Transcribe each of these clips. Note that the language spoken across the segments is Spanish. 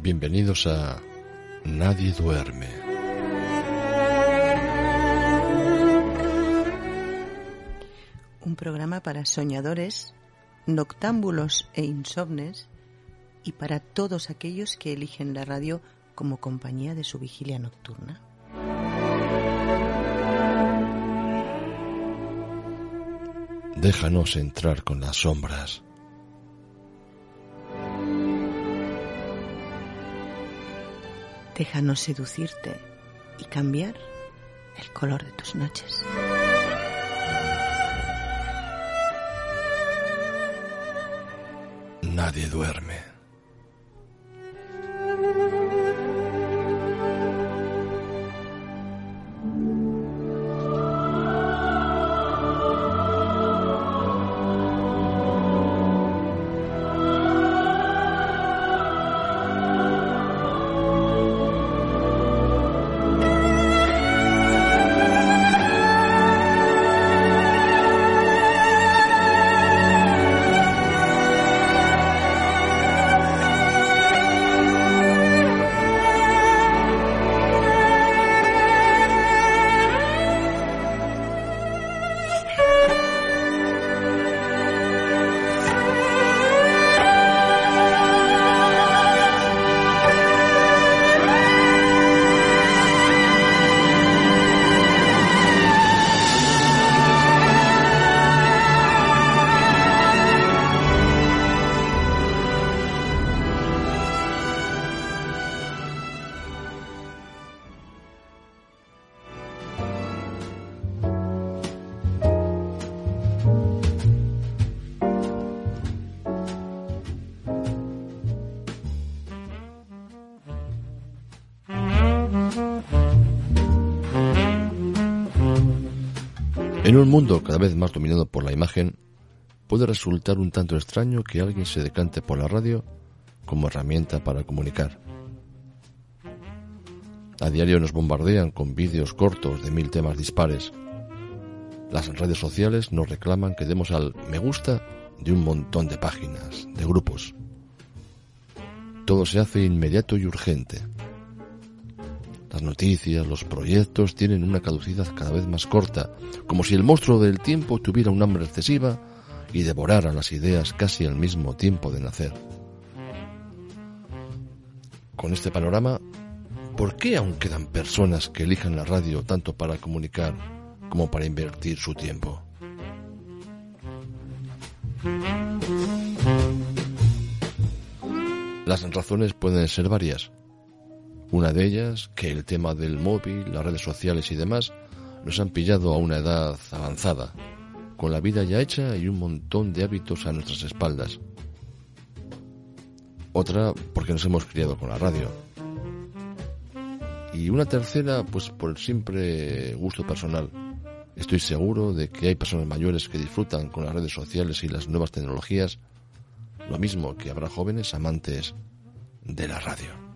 Bienvenidos a Nadie duerme. Un programa para soñadores, noctámbulos e insomnes y para todos aquellos que eligen la radio como compañía de su vigilia nocturna. Déjanos entrar con las sombras. Déjanos seducirte y cambiar el color de tus noches. Nadie duerme. En un mundo cada vez más dominado por la imagen, puede resultar un tanto extraño que alguien se decante por la radio como herramienta para comunicar. A diario nos bombardean con vídeos cortos de 1000 temas dispares. Las redes sociales nos reclaman que demos al me gusta de un montón de páginas, de grupos. Todo se hace inmediato y urgente. Las noticias, los proyectos tienen una caducidad cada vez más corta, como si el monstruo del tiempo tuviera un hambre excesiva y devorara las ideas casi al mismo tiempo de nacer. Con este panorama, ¿por qué aún quedan personas que elijan la radio tanto para comunicar como para invertir su tiempo? Las razones pueden ser varias. Una de ellas, que el tema del móvil, las redes sociales y demás nos han pillado a una edad avanzada, con la vida ya hecha y un montón de hábitos a nuestras espaldas. Otra, porque nos hemos criado con la radio. Y una tercera, pues por el simple gusto personal. Estoy seguro de que hay personas mayores que disfrutan con las redes sociales y las nuevas tecnologías, lo mismo que habrá jóvenes amantes de la radio.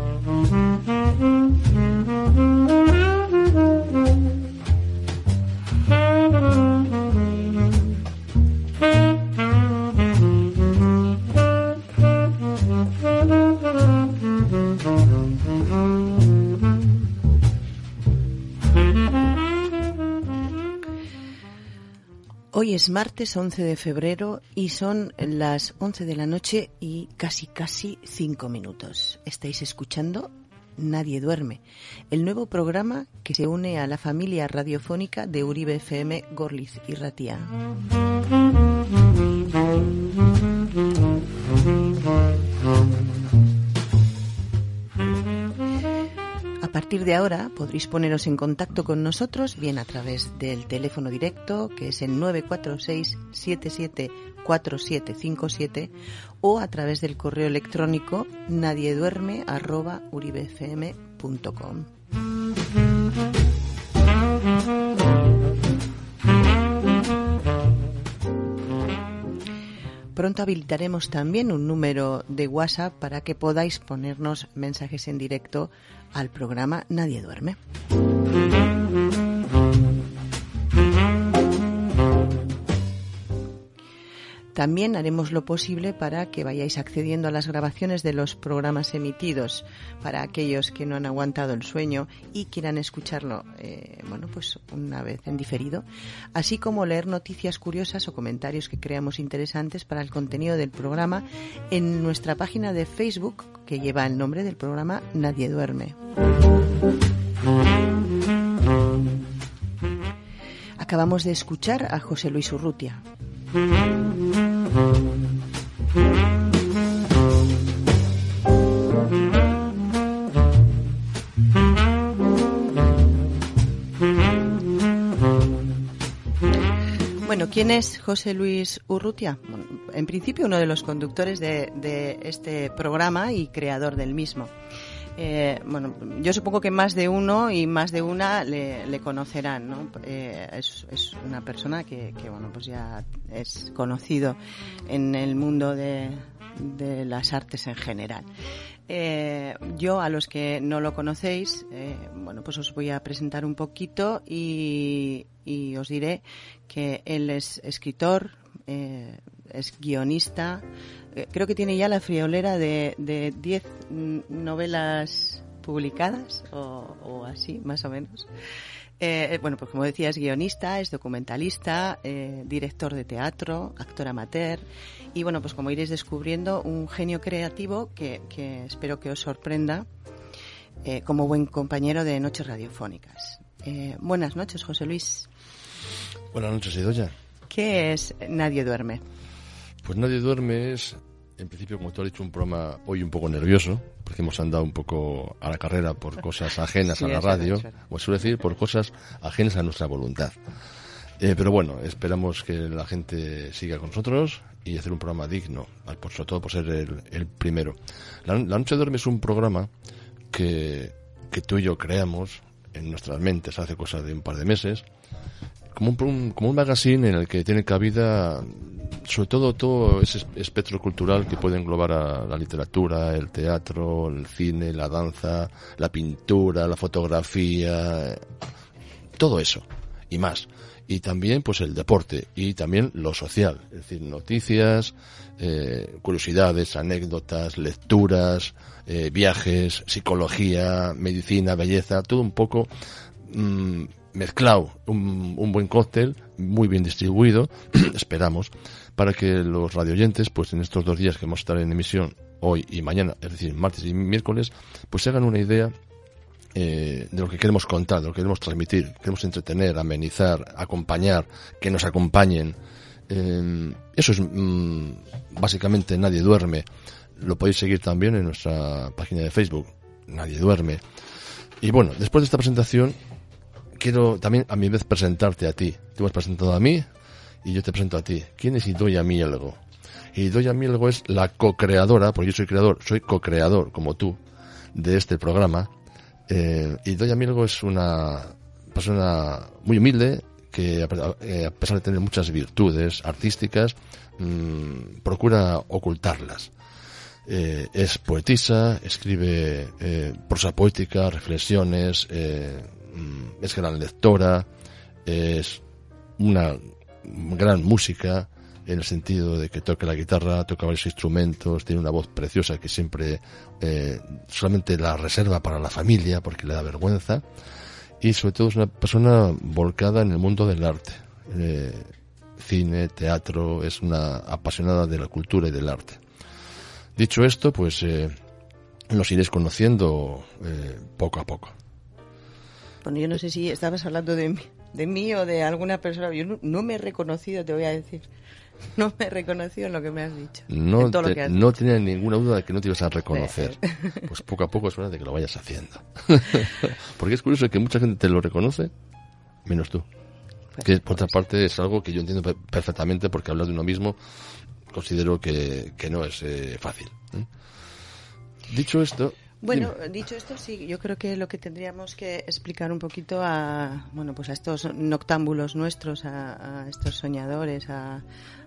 Hoy es martes 11 de febrero y son las 11 de la noche y casi 5 minutos. Estáis escuchando Nadie duerme, el nuevo programa que se une a la familia radiofónica de Uribe FM Gorliz y Ratia. A partir de ahora podréis poneros en contacto con nosotros bien a través del teléfono directo, que es el 946-774757, o a través del correo electrónico nadieduerme@uribefm.com. Pronto habilitaremos también un número de WhatsApp para que podáis ponernos mensajes en directo al programa Nadie duerme. También haremos lo posible para que vayáis accediendo a las grabaciones de los programas emitidos para aquellos que no han aguantado el sueño y quieran escucharlo, pues una vez en diferido, así como leer noticias curiosas o comentarios que creamos interesantes para el contenido del programa en nuestra página de Facebook, que lleva el nombre del programa Nadie Duerme. Acabamos de escuchar a José Luis Urrutia. Bueno, ¿quién es José Luis Urrutia? Bueno, en principio uno de los conductores de este programa y creador del mismo. Yo supongo que más de uno y más de una le conocerán, ¿no? Es una persona que pues ya es conocido en el mundo de las artes en general. Yo, a los que no lo conocéis, pues os voy a presentar un poquito y os diré que él es escritor, es guionista. Creo que tiene ya la friolera de 10 novelas publicadas o así, más o menos. Pues como decía, es guionista, es documentalista, director de teatro, actor amateur y pues como iréis descubriendo, un genio creativo que espero que os sorprenda como buen compañero de Noches Radiofónicas. Buenas noches, José Luis. Buenas noches, Idoia. ¿Qué es Nadie Duerme? Pues Nadie Duerme es, en principio, como tú has dicho, un programa hoy un poco nervioso, porque hemos andado un poco a la carrera por cosas ajenas a la radio, o suele decir, por cosas ajenas a nuestra voluntad. Pero bueno, esperamos que la gente siga con nosotros y hacer un programa digno, sobre todo por ser el primero. La Noche Duerme es un programa que tú y yo creamos en nuestras mentes hace cosa de un par de meses, como un magazine en el que tiene cabida sobre todo ese espectro cultural que puede englobar a la literatura, el teatro, el cine, la danza, la pintura, la fotografía, todo eso y más. Y también pues el deporte y también lo social, es decir, noticias, curiosidades, anécdotas, lecturas, viajes, psicología, medicina, belleza, todo un poco mezclado, un buen cóctel, muy bien distribuido, esperamos, para que los radioyentes, pues en estos 2 días que vamos a estar en emisión, hoy y mañana, es decir, martes y miércoles, pues se hagan una idea de lo que queremos contar, de lo que queremos transmitir, queremos entretener, amenizar, acompañar, que nos acompañen. Eso es básicamente Nadie Duerme. Lo podéis seguir también en nuestra página de Facebook, Nadie Duerme. Y bueno, después de esta presentación, quiero también a mi vez presentarte a ti. Tú me has presentado a mí y yo te presento a ti. ¿Quién es Idoia Mielgo? Idoia Mielgo es la co-creadora, porque yo soy creador, soy co-creador, como tú, de este programa. Idoia Mielgo es una persona muy humilde que, a pesar de tener muchas virtudes artísticas, procura ocultarlas. Es poetisa, escribe prosa poética, reflexiones, es gran lectora, es una gran música en el sentido de que toca la guitarra, toca varios instrumentos, tiene una voz preciosa que siempre solamente la reserva para la familia porque le da vergüenza, y sobre todo es una persona volcada en el mundo del arte, cine, teatro, es una apasionada de la cultura y del arte. Dicho esto, pues nos iréis conociendo poco a poco. Bueno, yo no sé si estabas hablando de mí o de alguna persona. Yo no me he reconocido, te voy a decir. No me he reconocido en lo que me has dicho. No tenía ninguna duda de que no te ibas a reconocer. Pues poco a poco es hora de que lo vayas haciendo. Porque es curioso que mucha gente te lo reconoce, menos tú. Pues, que por otra parte es algo que yo entiendo perfectamente, porque hablar de uno mismo considero que no es fácil. Dicho esto... Bueno, dicho esto, sí, yo creo que lo que tendríamos que explicar un poquito a estos noctámbulos nuestros, a estos soñadores, a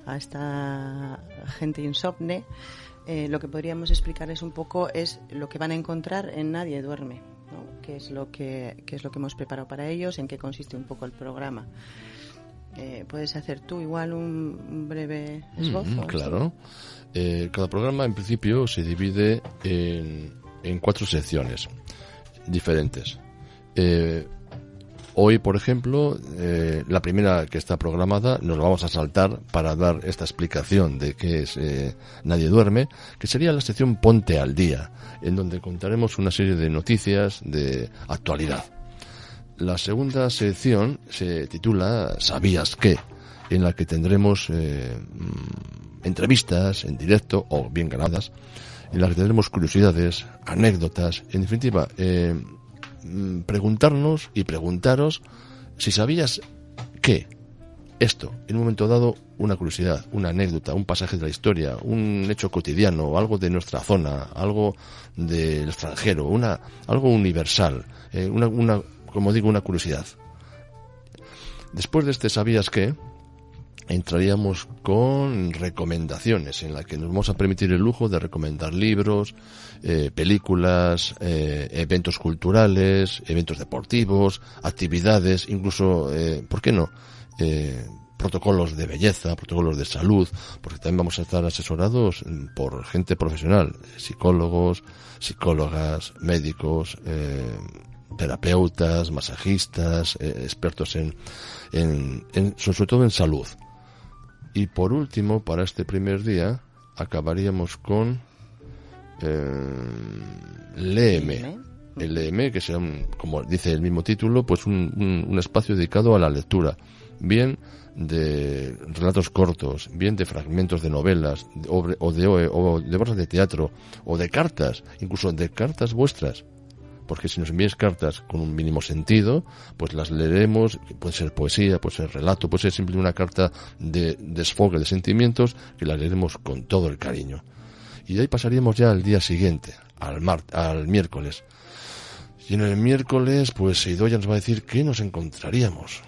esta gente insomne, lo que podríamos explicarles un poco es lo que van a encontrar en Nadie Duerme, ¿no? qué es lo que hemos preparado para ellos, en qué consiste un poco el programa. ¿Puedes hacer tú igual un breve esbozo? Claro. Cada programa, en principio, se divide en 4 secciones diferentes. Hoy, por ejemplo, la primera que está programada, nos la vamos a saltar para dar esta explicación de qué es Nadie Duerme, que sería la sección Ponte al Día, en donde contaremos una serie de noticias de actualidad. La segunda sección se titula ¿Sabías qué?, en la que tendremos entrevistas en directo o bien grabadas, en la que tendremos curiosidades, anécdotas, en definitiva, preguntarnos y preguntaros si sabías que esto, en un momento dado, una curiosidad, una anécdota, un pasaje de la historia, un hecho cotidiano, algo de nuestra zona, algo del extranjero, algo universal, como digo, una curiosidad. Después de este ¿sabías qué?, entraríamos con recomendaciones, en la que nos vamos a permitir el lujo de recomendar libros, películas, eventos culturales, eventos deportivos, actividades, incluso, ¿por qué no?, protocolos de belleza, protocolos de salud, porque también vamos a estar asesorados por gente profesional, psicólogos, psicólogas, médicos, terapeutas, masajistas, expertos sobre todo en salud. Y por último, para este primer día, acabaríamos con Léeme. El Léeme, que sea, como dice el mismo título, pues un espacio dedicado a la lectura. Bien de relatos cortos, bien de fragmentos de novelas, o de obras de teatro, o de cartas, incluso de cartas vuestras. Porque si nos envíes cartas con un mínimo sentido, pues las leeremos, puede ser poesía, puede ser relato, puede ser simplemente una carta de desfogue de sentimientos, que la leeremos con todo el cariño. Y de ahí pasaríamos ya al día siguiente, al miércoles. Y en el miércoles, pues Idoia nos va a decir qué nos encontraríamos.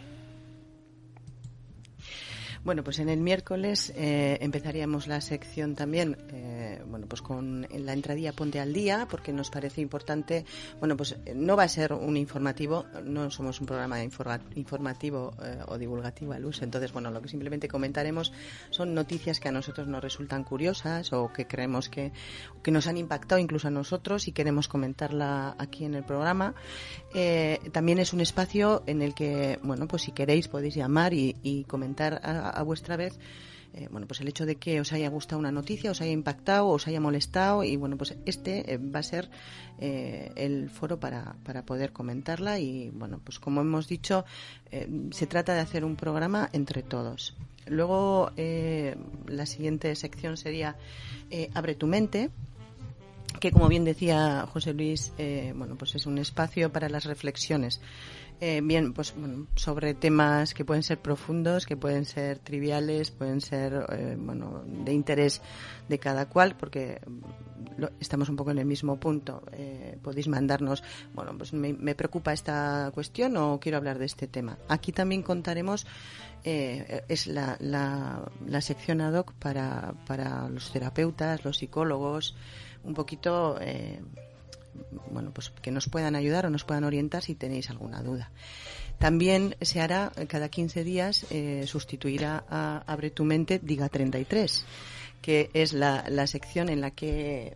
Bueno, pues en el miércoles empezaríamos la sección también, pues con la entradilla Ponte al Día, porque nos parece importante. Bueno, pues no va a ser un informativo, no somos un programa informativo o divulgativo al uso. Entonces, bueno, lo que simplemente comentaremos son noticias que a nosotros nos resultan curiosas o que creemos que nos han impactado incluso a nosotros y queremos comentarla aquí en el programa. También es un espacio en el que, bueno, pues si queréis podéis llamar y comentar a vuestra vez, pues el hecho de que os haya gustado una noticia, os haya impactado, os haya molestado, y bueno, pues va a ser el foro para poder comentarla. Y bueno, pues como hemos dicho, se trata de hacer un programa entre todos. Luego la siguiente sección sería Abre tu mente, que como bien decía José Luis, pues es un espacio para las reflexiones, sobre temas que pueden ser profundos, que pueden ser triviales, pueden ser de interés de cada cual, porque estamos un poco en el mismo punto. Podéis mandarnos, pues me preocupa esta cuestión o quiero hablar de este tema. Aquí también contaremos, es la sección ad hoc para los terapeutas, los psicólogos, un poquito pues que nos puedan ayudar o nos puedan orientar si tenéis alguna duda. También se hará cada 15 días, sustituirá a Abre tu mente, diga 33, que es la sección en la que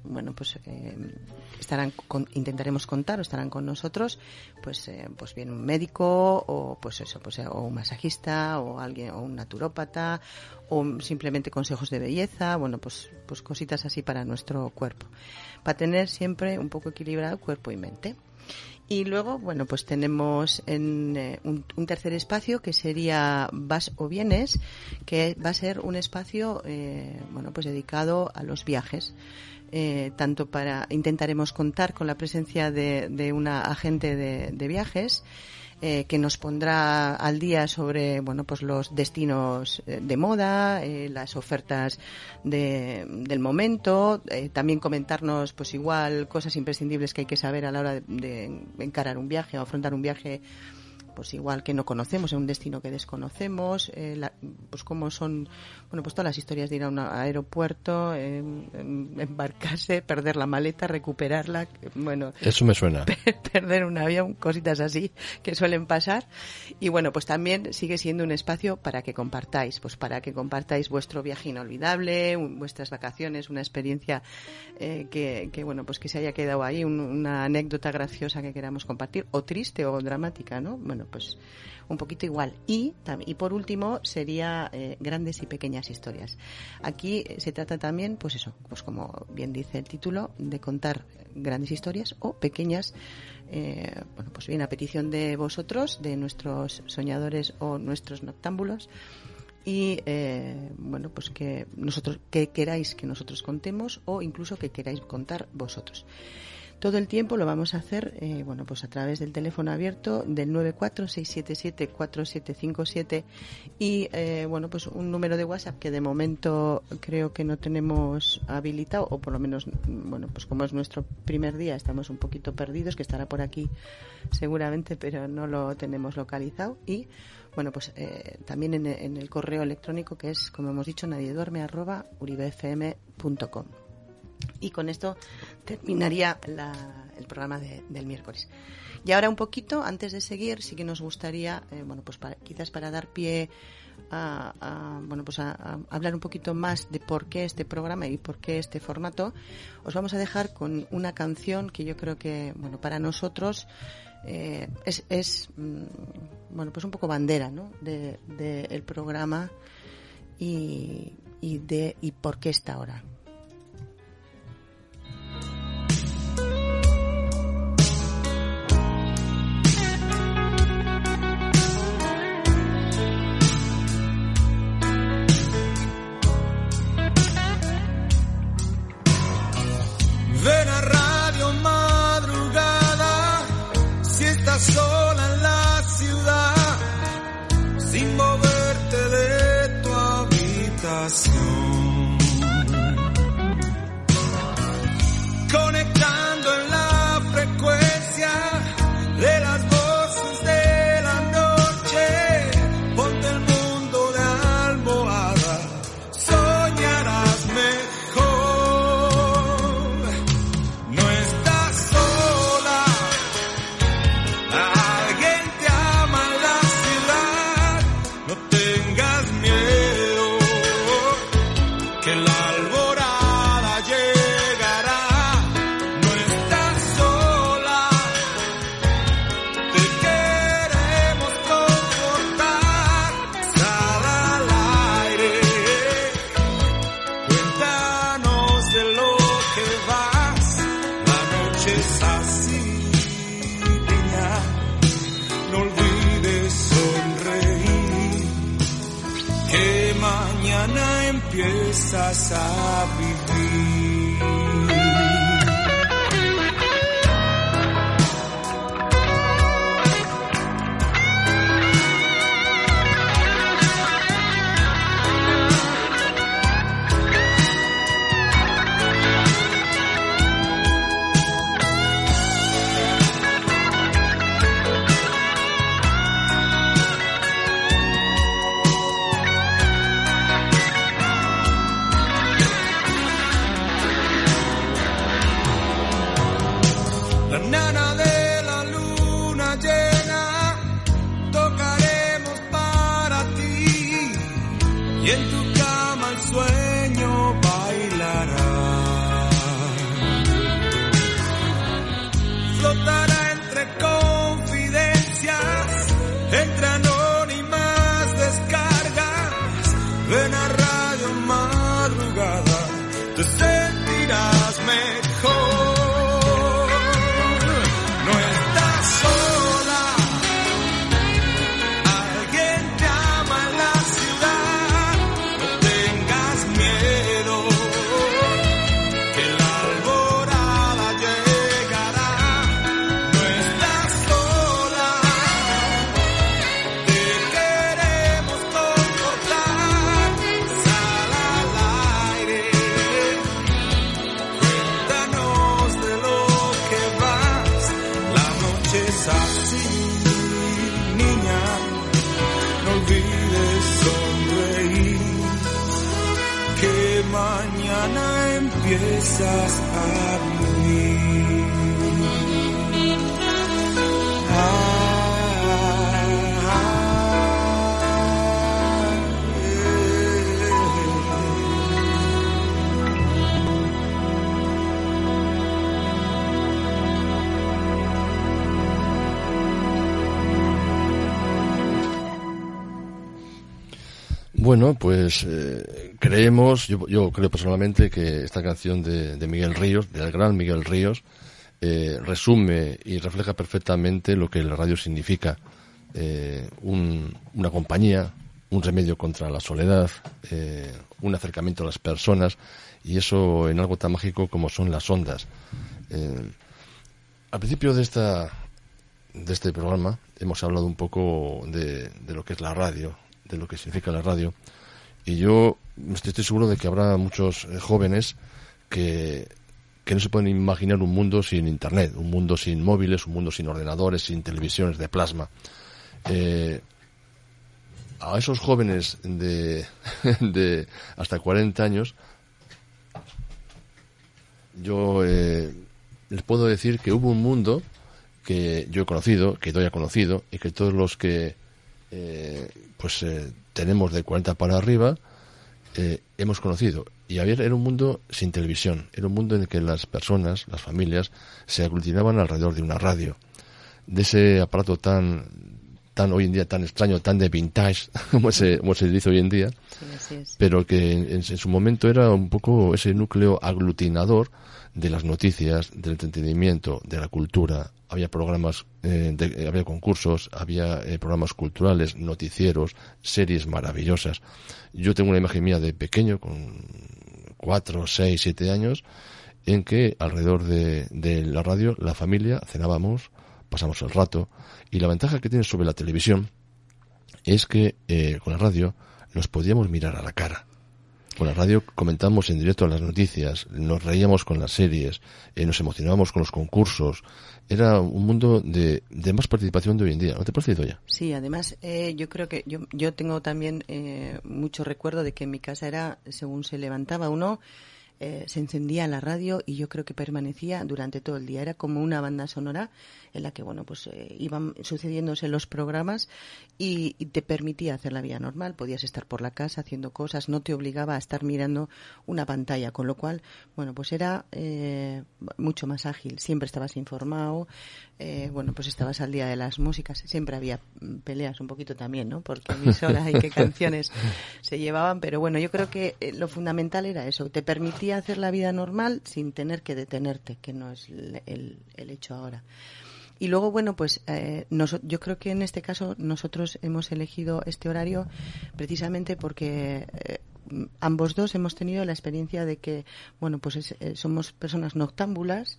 intentaremos contar, o estarán con nosotros, pues bien un médico o o un masajista o alguien, o un naturópata, o simplemente consejos de belleza, pues cositas así para nuestro cuerpo, para tener siempre un poco equilibrado cuerpo y mente. Y luego, pues tenemos un tercer espacio que sería Vas o Vienes, que va a ser un espacio pues dedicado a los viajes. Intentaremos contar con la presencia de una agente de viajes, que nos pondrá al día sobre los destinos de moda, las ofertas del momento, también comentarnos igual cosas imprescindibles que hay que saber a la hora de encarar un viaje o afrontar un viaje pues igual que no conocemos, en un destino que desconocemos, pues cómo son, bueno, pues todas las historias de ir a un aeropuerto, embarcarse, perder la maleta, recuperarla, bueno. Eso me suena. Perder un avión, cositas así que suelen pasar. Y bueno, pues también sigue siendo un espacio para que compartáis, pues para que compartáis vuestro viaje inolvidable, vuestras vacaciones, una experiencia que bueno, pues que se haya quedado ahí, una anécdota graciosa que queramos compartir, o triste o dramática, ¿no? Bueno, pues un poquito igual. Y por último sería grandes y pequeñas historias. Aquí se trata también, pues eso, pues como bien dice el título, de contar grandes historias o pequeñas, bueno, pues bien a petición de vosotros, de nuestros soñadores o nuestros noctámbulos. Y bueno, pues que queráis que nosotros contemos o incluso que queráis contar vosotros. Todo el tiempo lo vamos a hacer, bueno, pues a través del teléfono abierto del 946774757 y bueno, pues un número de WhatsApp que de momento creo que no tenemos habilitado, o por lo menos, bueno, pues como es nuestro primer día estamos un poquito perdidos, que estará por aquí seguramente, pero no lo tenemos localizado. Y bueno, pues también en el correo electrónico, que es, como hemos dicho, nadiedorme@uribfm.com. Y con esto terminaría el programa del miércoles. Y ahora un poquito, antes de seguir, sí que nos gustaría, bueno, pues quizás para dar pie bueno, pues a hablar un poquito más de por qué este programa y por qué este formato, os vamos a dejar con una canción que yo creo que, bueno, para nosotros es bueno, pues un poco bandera, ¿no? de el programa y por qué está ahora. Ven a Radio Madrugada, si estás sola en la ciudad, sin moverte de tu habitación, conectando en la frecuencia de las voces de la noche, ponte el mundo de almohada, soñarás mejor. Empiezas a vivir. mañana empiezas a vivir. Bueno, pues creemos, yo creo personalmente que esta canción de Miguel Ríos, del gran Miguel Ríos, resume y refleja perfectamente lo que la radio significa. Una compañía, un remedio contra la soledad, un acercamiento a las personas, y eso en algo tan mágico como son las ondas. Al principio de este programa hemos hablado un poco de lo que es la radio, de lo que significa la radio, y yo estoy seguro de que habrá muchos jóvenes que no se pueden imaginar un mundo sin internet, un mundo sin móviles, un mundo sin ordenadores, sin televisiones de plasma. A esos jóvenes de hasta 40 años yo les puedo decir que hubo un mundo que yo he conocido, que doy a conocido, y que todos los que tenemos de 40 para arriba hemos conocido. Y era un mundo sin televisión, era un mundo en el que las personas, las familias, se aglutinaban alrededor de una radio, de ese aparato tan hoy en día tan extraño, tan de vintage, como se dice hoy en día, sí, así es. Pero que en su momento era un poco ese núcleo aglutinador de las noticias, del entretenimiento, de la cultura. Había programas, había concursos, había programas culturales, noticieros, series maravillosas. Yo tengo una imagen mía de pequeño, con 4, 6, 7 años, en que alrededor de la radio, la familia, cenábamos, pasamos el rato, y la ventaja que tiene sobre la televisión es que con la radio nos podíamos mirar a la cara. Con la radio comentábamos en directo las noticias, nos reíamos con las series, nos emocionábamos con los concursos. Era un mundo de más participación de hoy en día. ¿No te parece, Zoya? Sí, además yo creo que yo tengo también mucho recuerdo de que en mi casa era, según se levantaba uno, se encendía la radio y yo creo que permanecía durante todo el día. Era como una banda sonora en la que, bueno, pues iban sucediéndose los programas y te permitía hacer la vida normal. Podías estar por la casa haciendo cosas, no te obligaba a estar mirando una pantalla, con lo cual, bueno, pues era mucho más ágil. Siempre estabas informado, bueno, pues estabas al día de las músicas. Siempre había peleas un poquito también, ¿no? Porque emisoras y qué canciones se llevaban, pero bueno, yo creo que lo fundamental era eso, te permitía hacer la vida normal sin tener que detenerte, que no es el hecho ahora. Y luego, bueno, pues yo creo que en este caso nosotros hemos elegido este horario precisamente porque ambos dos hemos tenido la experiencia de que, bueno, pues somos personas noctámbulas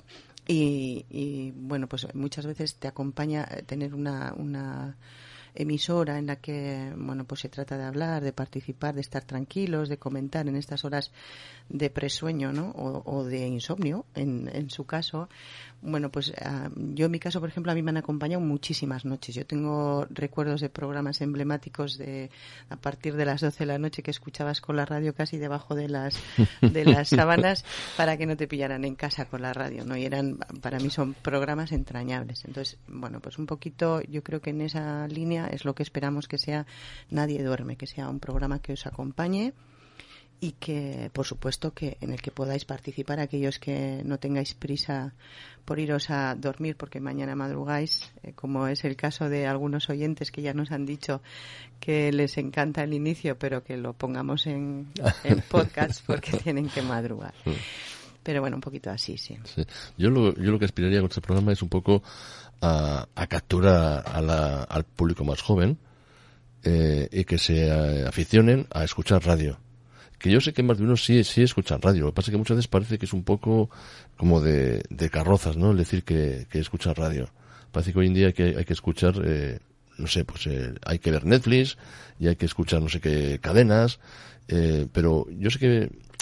y bueno, pues muchas veces te acompaña tener una emisora en la que, bueno, pues se trata de hablar, de participar, de estar tranquilos, de comentar en estas horas de presueño, ¿no? O de insomnio, en su caso. Bueno, pues yo en mi caso, por ejemplo, a mí me han acompañado muchísimas noches. Yo tengo recuerdos de programas emblemáticos a partir de las 12 de la noche que escuchabas con la radio casi debajo de las sábanas para que no te pillaran en casa con la radio, ¿no? Y para mí son programas entrañables. Entonces, bueno, pues un poquito yo creo que en esa línea es lo que esperamos que sea Nadie Duerme, que sea un programa que os acompañe y que, por supuesto, que en el que podáis participar aquellos que no tengáis prisa por iros a dormir porque mañana madrugáis, como es el caso de algunos oyentes que ya nos han dicho que les encanta el inicio, pero que lo pongamos en podcast porque tienen que madrugar. Pero bueno, un poquito así, sí. Yo lo que aspiraría con este programa es un poco a capturar al público más joven y que se aficionen a escuchar radio. Que yo sé que más de uno sí escuchan radio. Lo que pasa es que muchas veces parece que es un poco como de carrozas, ¿no? El decir que escuchan radio. Parece que hoy en día hay que escuchar, no sé, pues hay que ver Netflix y hay que escuchar no sé qué cadenas. Pero yo sé que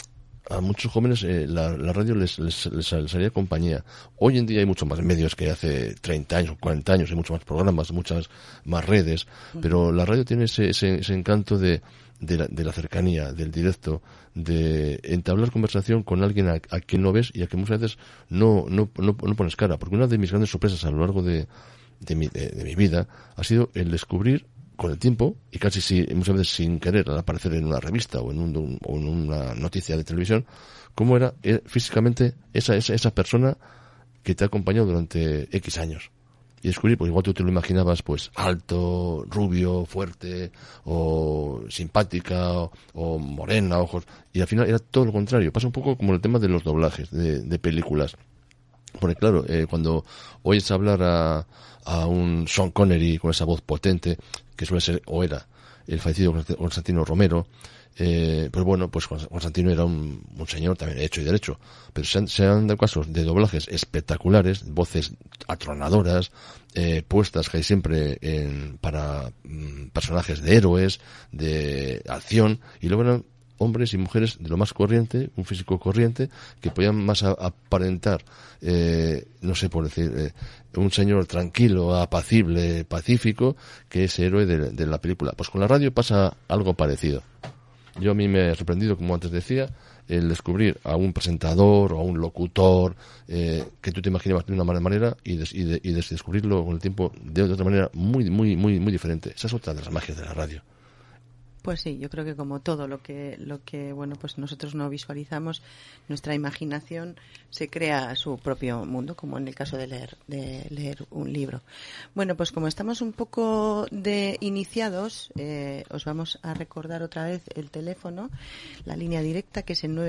a muchos jóvenes la radio les haría compañía. Hoy en día hay muchos más medios que hace 30 años, 40 años, hay muchos más programas, muchas más redes, pero la radio tiene ese encanto de la cercanía, del directo, de entablar conversación con alguien a quien no ves y a quien muchas veces no pones cara. Porque una de mis grandes sorpresas a lo largo de mi vida ha sido el descubrir con el tiempo, y casi muchas veces sin querer, al aparecer en una revista o en una noticia de televisión, cómo era físicamente esa persona que te ha acompañado durante X años. Y descubrir, pues igual tú te lo imaginabas, pues alto, rubio, fuerte, o simpática, o morena, ojos, y al final era todo lo contrario. Pasa un poco como el tema de los doblajes de películas. Porque claro, cuando oyes hablar a un Sean Connery con esa voz potente, que suele ser, o era, el fallecido Constantino Romero, pues bueno, pues Constantino era un señor también hecho y derecho, pero se han dado casos de doblajes espectaculares, voces atronadoras, puestas que hay siempre para personajes de héroes, de acción, y luego eran hombres y mujeres de lo más corriente, un físico corriente, que podían más aparentar, no sé por decir, un señor tranquilo, apacible, pacífico, que ese héroe de la película. Pues con la radio pasa algo parecido. A mí me ha sorprendido, como antes decía, el descubrir a un presentador o a un locutor que tú te imaginabas de una manera y descubrirlo con el tiempo de otra manera muy, muy, muy, muy diferente. Esa es otra de las magias de la radio. Pues sí, yo creo que como todo lo que bueno, pues nosotros no visualizamos, nuestra imaginación se crea su propio mundo, como en el caso de leer un libro. Bueno, pues como estamos un poco de iniciados, os vamos a recordar otra vez el teléfono, la línea directa, que es el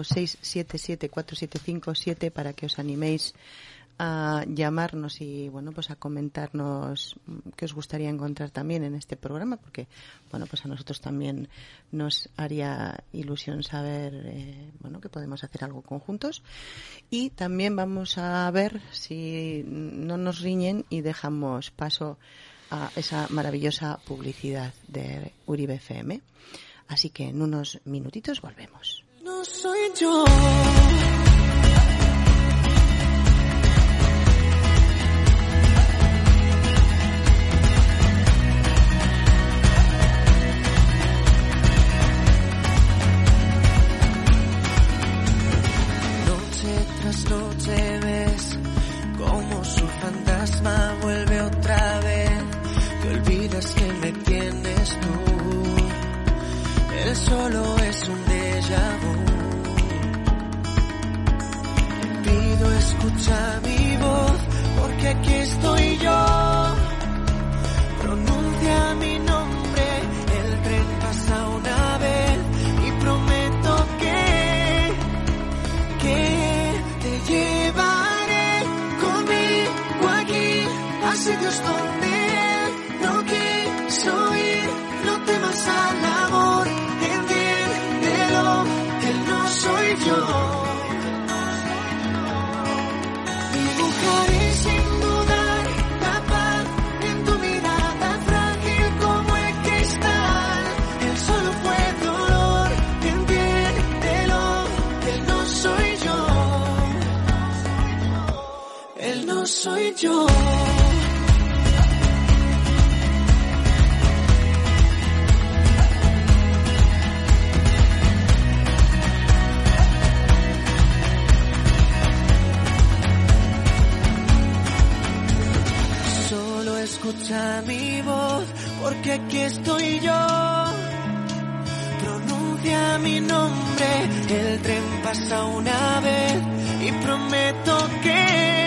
946774757, para que os animéis a llamarnos y bueno, pues a comentarnos qué os gustaría encontrar también en este programa, porque bueno, pues a nosotros también nos haría ilusión saber bueno, que podemos hacer algo conjuntos, y también vamos a ver si no nos riñen y dejamos paso a esa maravillosa publicidad de Uribe FM. Así que en unos minutitos volvemos. No soy yo. Noche ves como su fantasma vuelve otra vez. Te olvidas que me tienes tú. Él solo es un déjà vu. Te pido escucha mi voz, porque aquí estoy yo. Pronuncia mi nombre, el tren pasa una vez y prometo que llevaré conmigo aquí a sitios donde no quiso ir. No temas al amor, entiéndelo, él no soy yo. Dibujaré sin dudar la paz en tu mirada frágil como el cristal. Él solo fue dolor, entiéndelo, él no soy yo. Él no soy yo. Solo escucha mi voz, porque aquí estoy yo. Pronuncia mi nombre, el tren pasa una vez y prometo que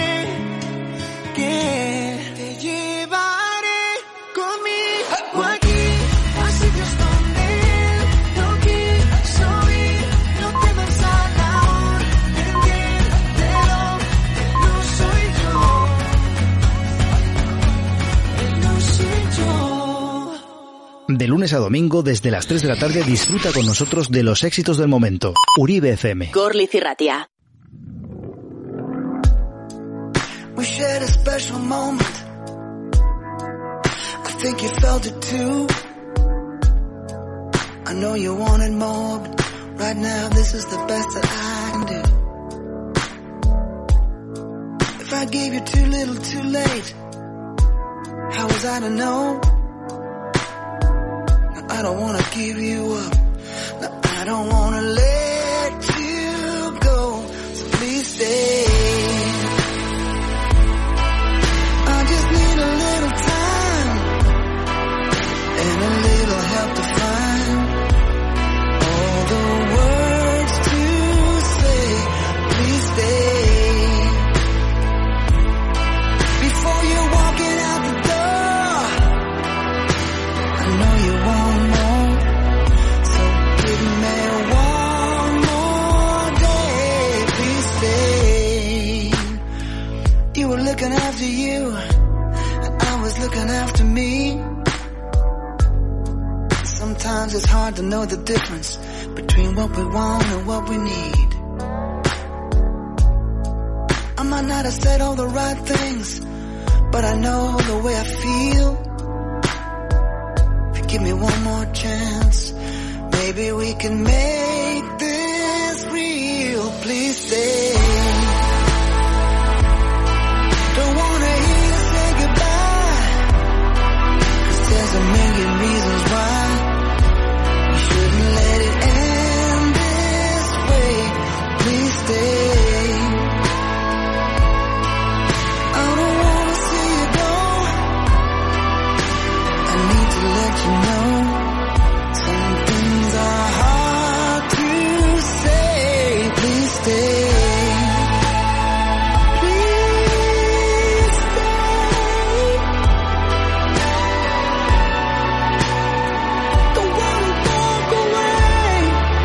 te llevaré conmigo aquí a sitios donde no quiso ir. No temas al amor, entiéndelo, él no soy yo. Él no soy yo. De lunes a domingo, desde las 3 de la tarde, disfruta con nosotros de los éxitos del momento. Uribe FM. Gorliz y Ratia. We shared a special moment. I think you felt it too. I know you wanted more, but Right now this is the best that I can do. If I gave you too little too late, how was I to know? Now, I don't wanna give you up. Now, I don't wanna let you go. So please stay. I just need a little time and a little help to find all the words to say. Please stay. Before you're walking out the door, I know you want more, so give me one more day. Please stay. You were looking after you, and I was looking after me. Sometimes it's hard to know the difference between what we want and what we need. I might not have said all the right things, but I know the way I feel. If you give me one more chance, maybe we can make this real. Please stay. Don't wanna hear you say goodbye, 'cause there's a million reasons why we shouldn't let it end this way. Please stay. I don't wanna see you go. I need to let you know some things are hard to say. Please stay. Please stay. Don't wanna walk away.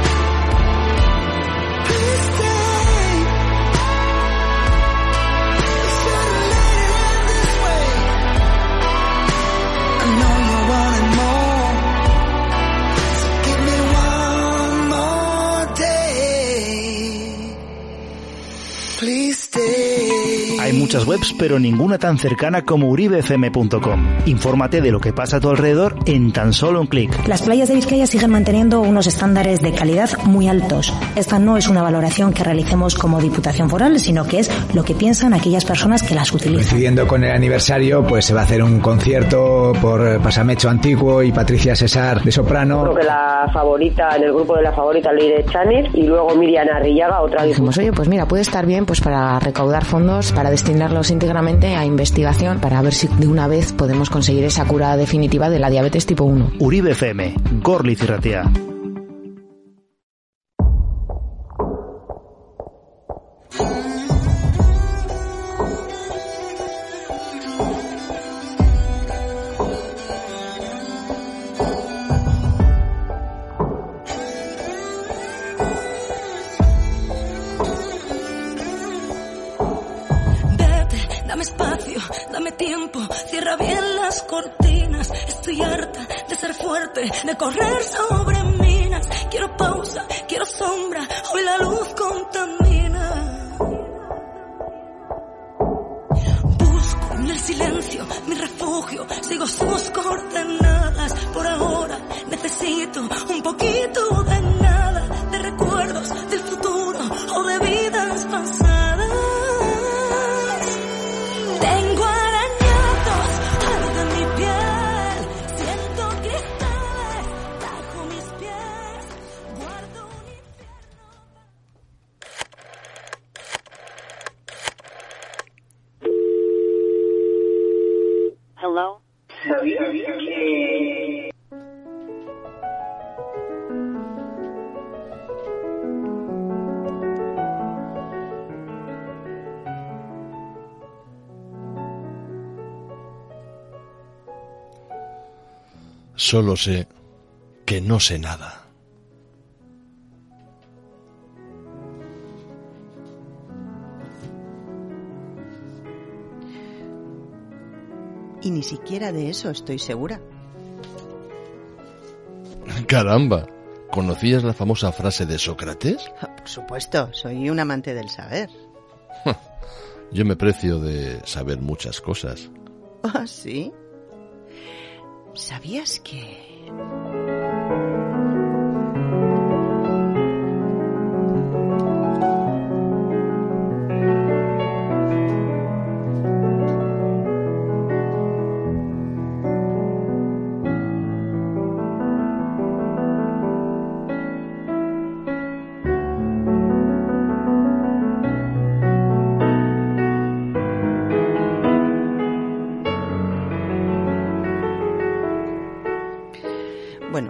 Please stay. Shouldn't let it end this way. I know you wanted more, so give me one more day. Please stay. Hay muchas webs, pero ninguna tan cercana como uribefm.com. Infórmate de lo que pasa a tu alrededor en tan solo un clic. Las playas de Vizcaya siguen manteniendo unos estándares de calidad muy altos. Esta no es una valoración que realicemos como Diputación Foral, sino que es lo que piensan aquellas personas que las utilizan. Coincidiendo con el aniversario, pues se va a hacer un concierto por Pasamecho Antiguo y Patricia César de soprano. Creo que la favorita, en el grupo de la favorita, Leire Chanes, y luego Miriam Arrillaga, otra. Dijimos, oye, pues mira, puede estar bien pues para recaudar fondos, para destinarlos íntegramente a investigación, para ver si de una vez podemos conseguir esa cura definitiva de la diabetes tipo 1. Uribe FM, Gorliz Irratia. Vete, dame espacio, dame tiempo, cierra bien las cortinas. Estoy harta de ser fuerte, de correr sobre minas. Quiero pausa, quiero sombra, hoy la luz contamina. Busco en el silencio mi refugio, sigo sus coordenadas. Por ahora necesito un poquito de nada, de recuerdos del futuro o de vidas pasadas. Tengo arañazos arde mi piel, siento cristales bajo mis pies, guardo un infierno. Hello. ¿Sabía que Solo sé que no sé nada. Y ni siquiera de eso estoy segura. Caramba, ¿conocías la famosa frase de Sócrates? Por supuesto, soy un amante del saber. Yo me precio de saber muchas cosas. ¿Ah, sí? ¿Sabías que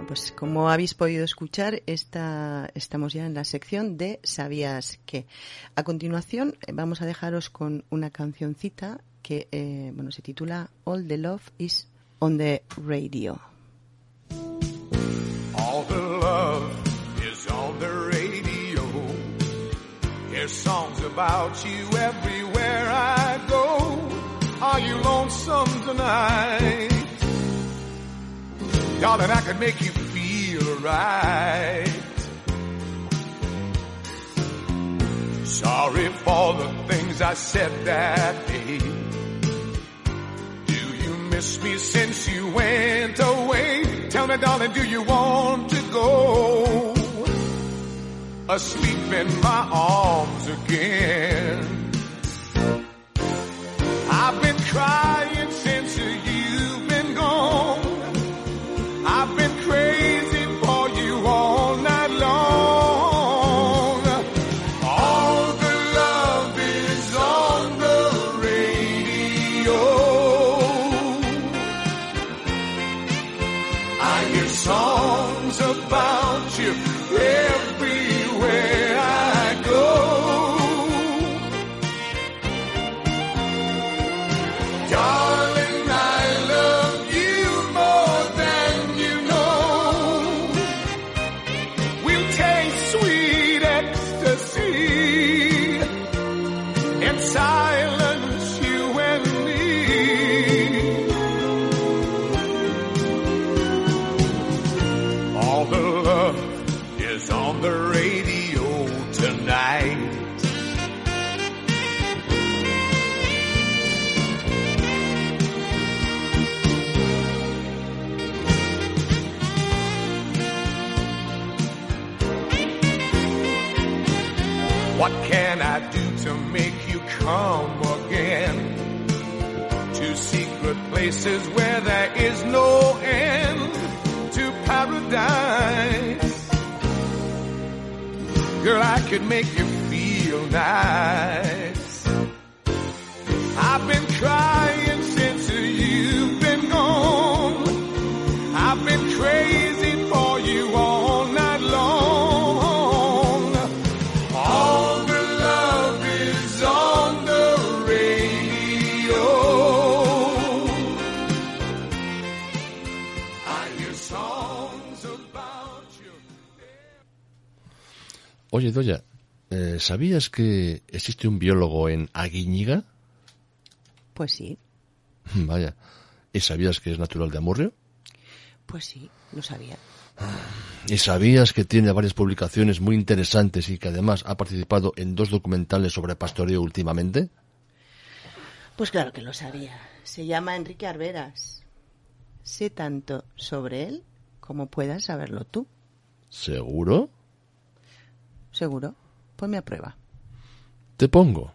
pues como habéis podido escuchar, estamos ya en la sección de ¿Sabías qué? A continuación vamos a dejaros con una cancioncita que se titula All the Love is on the Radio. All the love is on the radio. There's songs about you everywhere I go. Are you lonesome tonight? Darling, I can make you feel right. Sorry for the things I said that day. Do you miss me since you went away? Tell me, darling, do you want to go asleep in my arms again? I've been crying since you've been gone. I've been crazy for you all night long. All the love is on the radio. I hear songs about you everywhere I go. Darling, I love you more than you know. We'll taste sweet ecstasy in silence, you and me. All the love is on the radio tonight. What can I do to make you come again? To secret places where there is no end, to paradise. Girl, I could make you feel nice. I've been crying since you've been gone. I've been crazy for you all night long. All the love is on the radio. I hear songs about you. Oye, Doya, ¿sabías que existe un biólogo en Aguiñiga? Pues sí. Vaya. ¿Y sabías que es natural de Amurrio? Pues sí, lo sabía. ¿Y sabías que tiene varias publicaciones muy interesantes y que además ha participado en 2 documentales sobre pastoreo últimamente? Pues claro que lo sabía. Se llama Enrique Arberas. Sé tanto sobre él como puedas saberlo tú. ¿Seguro? Seguro. Ponme a prueba. Te pongo.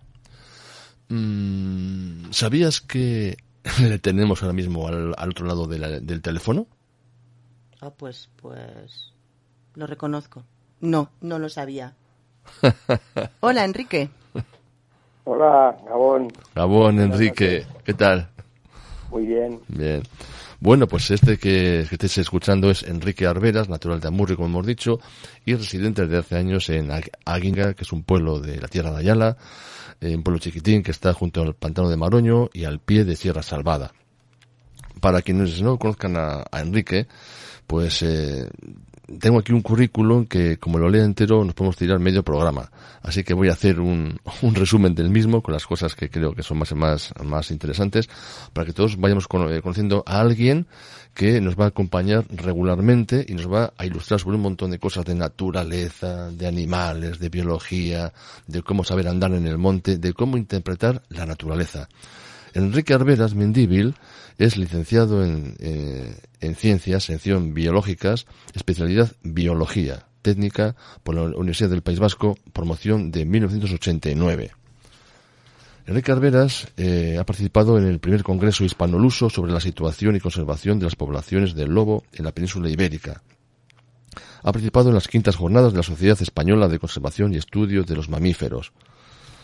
¿Sabías que le tenemos ahora mismo al otro lado del teléfono? Ah, pues lo reconozco. No lo sabía. Hola, Enrique. Hola, Gabón. Gabón, Enrique. ¿Qué tal? Muy bien. Bien. Bueno, pues este que estés escuchando es Enrique Arberas, natural de Amurrio, como hemos dicho, y residente desde hace años en Aguinga, que es un pueblo de la tierra de Ayala, un pueblo chiquitín que está junto al pantano de Maroño y al pie de Sierra Salvada. Para quienes no conozcan a Enrique, pues tengo aquí un currículum que, como lo leo entero, nos podemos tirar medio programa. Así que voy a hacer un resumen del mismo con las cosas que creo que son más interesantes, para que todos vayamos conociendo a alguien que nos va a acompañar regularmente y nos va a ilustrar sobre un montón de cosas de naturaleza, de animales, de biología, de cómo saber andar en el monte, de cómo interpretar la naturaleza. Enrique Arberas Mendívil es licenciado en Ciencias, sección Biológicas, especialidad Biología, técnica por la Universidad del País Vasco, promoción de 1989. Enrique Arberas ha participado en el primer Congreso Hispanoluso sobre la situación y conservación de las poblaciones del lobo en la península ibérica. Ha participado en las 5ª jornadas de la Sociedad Española de Conservación y Estudio de los Mamíferos.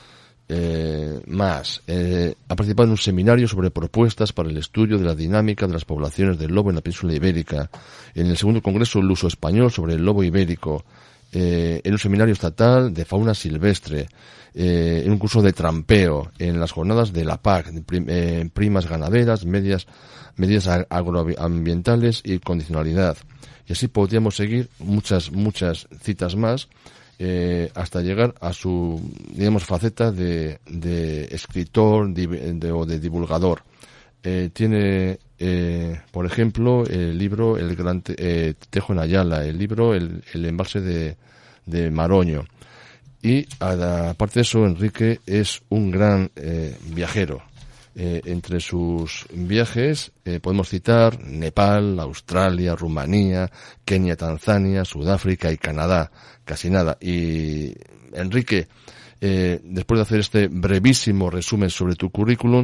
Ha participado en un seminario sobre propuestas para el estudio de la dinámica de las poblaciones del lobo en la península ibérica, en el segundo congreso luso español sobre el lobo ibérico, en un seminario estatal de fauna silvestre, en un curso de trampeo, en las jornadas de la PAC, primas ganaderas, medidas agroambientales y condicionalidad. Y así podríamos seguir muchas citas más, hasta llegar a su, digamos, faceta de escritor o de divulgador. Tiene, por ejemplo, el libro El Gran Tejo en Ayala, el libro El Embalse de Maroño. Y aparte de eso, Enrique es un gran viajero. Entre sus viajes podemos citar Nepal, Australia, Rumanía, Kenia, Tanzania, Sudáfrica y Canadá. Casi nada. Y Enrique, después de hacer este brevísimo resumen sobre tu currículum,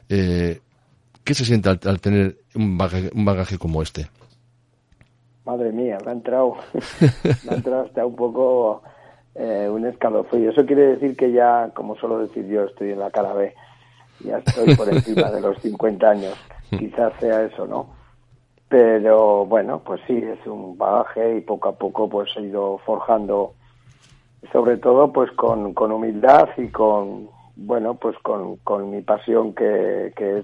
¿qué se siente al tener un bagaje como este? Madre mía, me ha entrado hasta un poco un escalofrío. Eso quiere decir que ya, como suelo decir yo, estoy en la cara B. Ya estoy por encima de los 50 años. Quizás sea eso, ¿no? Pero bueno, pues sí, es un bagaje y poco a poco pues he ido forjando, sobre todo pues con humildad y con, bueno, pues con mi pasión que es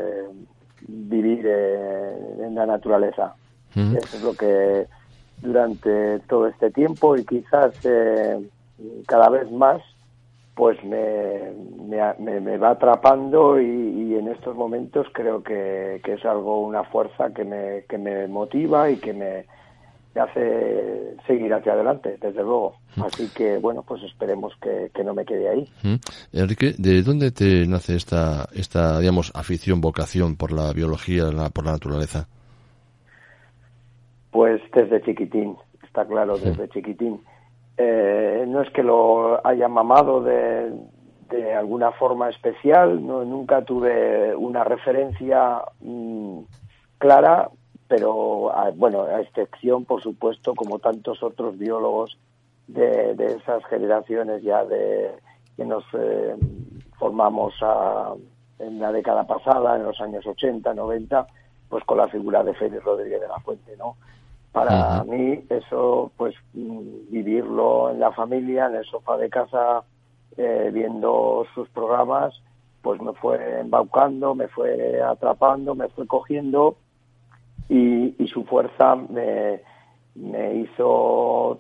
vivir en la naturaleza. Eso es lo que durante todo este tiempo y quizás cada vez más pues me va atrapando y en estos momentos creo que es algo, una fuerza que me motiva y que me hace seguir hacia adelante, desde luego. Así que, bueno, pues esperemos que no me quede ahí. Enrique, ¿de dónde te nace esta digamos, afición, vocación por la biología, por la naturaleza? Pues desde chiquitín, está claro, desde chiquitín. No es que lo haya mamado de alguna forma especial, nunca tuve una referencia clara, pero bueno, a excepción, por supuesto, como tantos otros biólogos de esas generaciones ya que nos formamos en la década pasada, en los años 80, 90, pues con la figura de Félix Rodríguez de la Fuente, ¿no? Para mí eso, pues vivirlo en la familia, en el sofá de casa, viendo sus programas, pues me fue embaucando, me fue atrapando, me fue cogiendo y su fuerza me hizo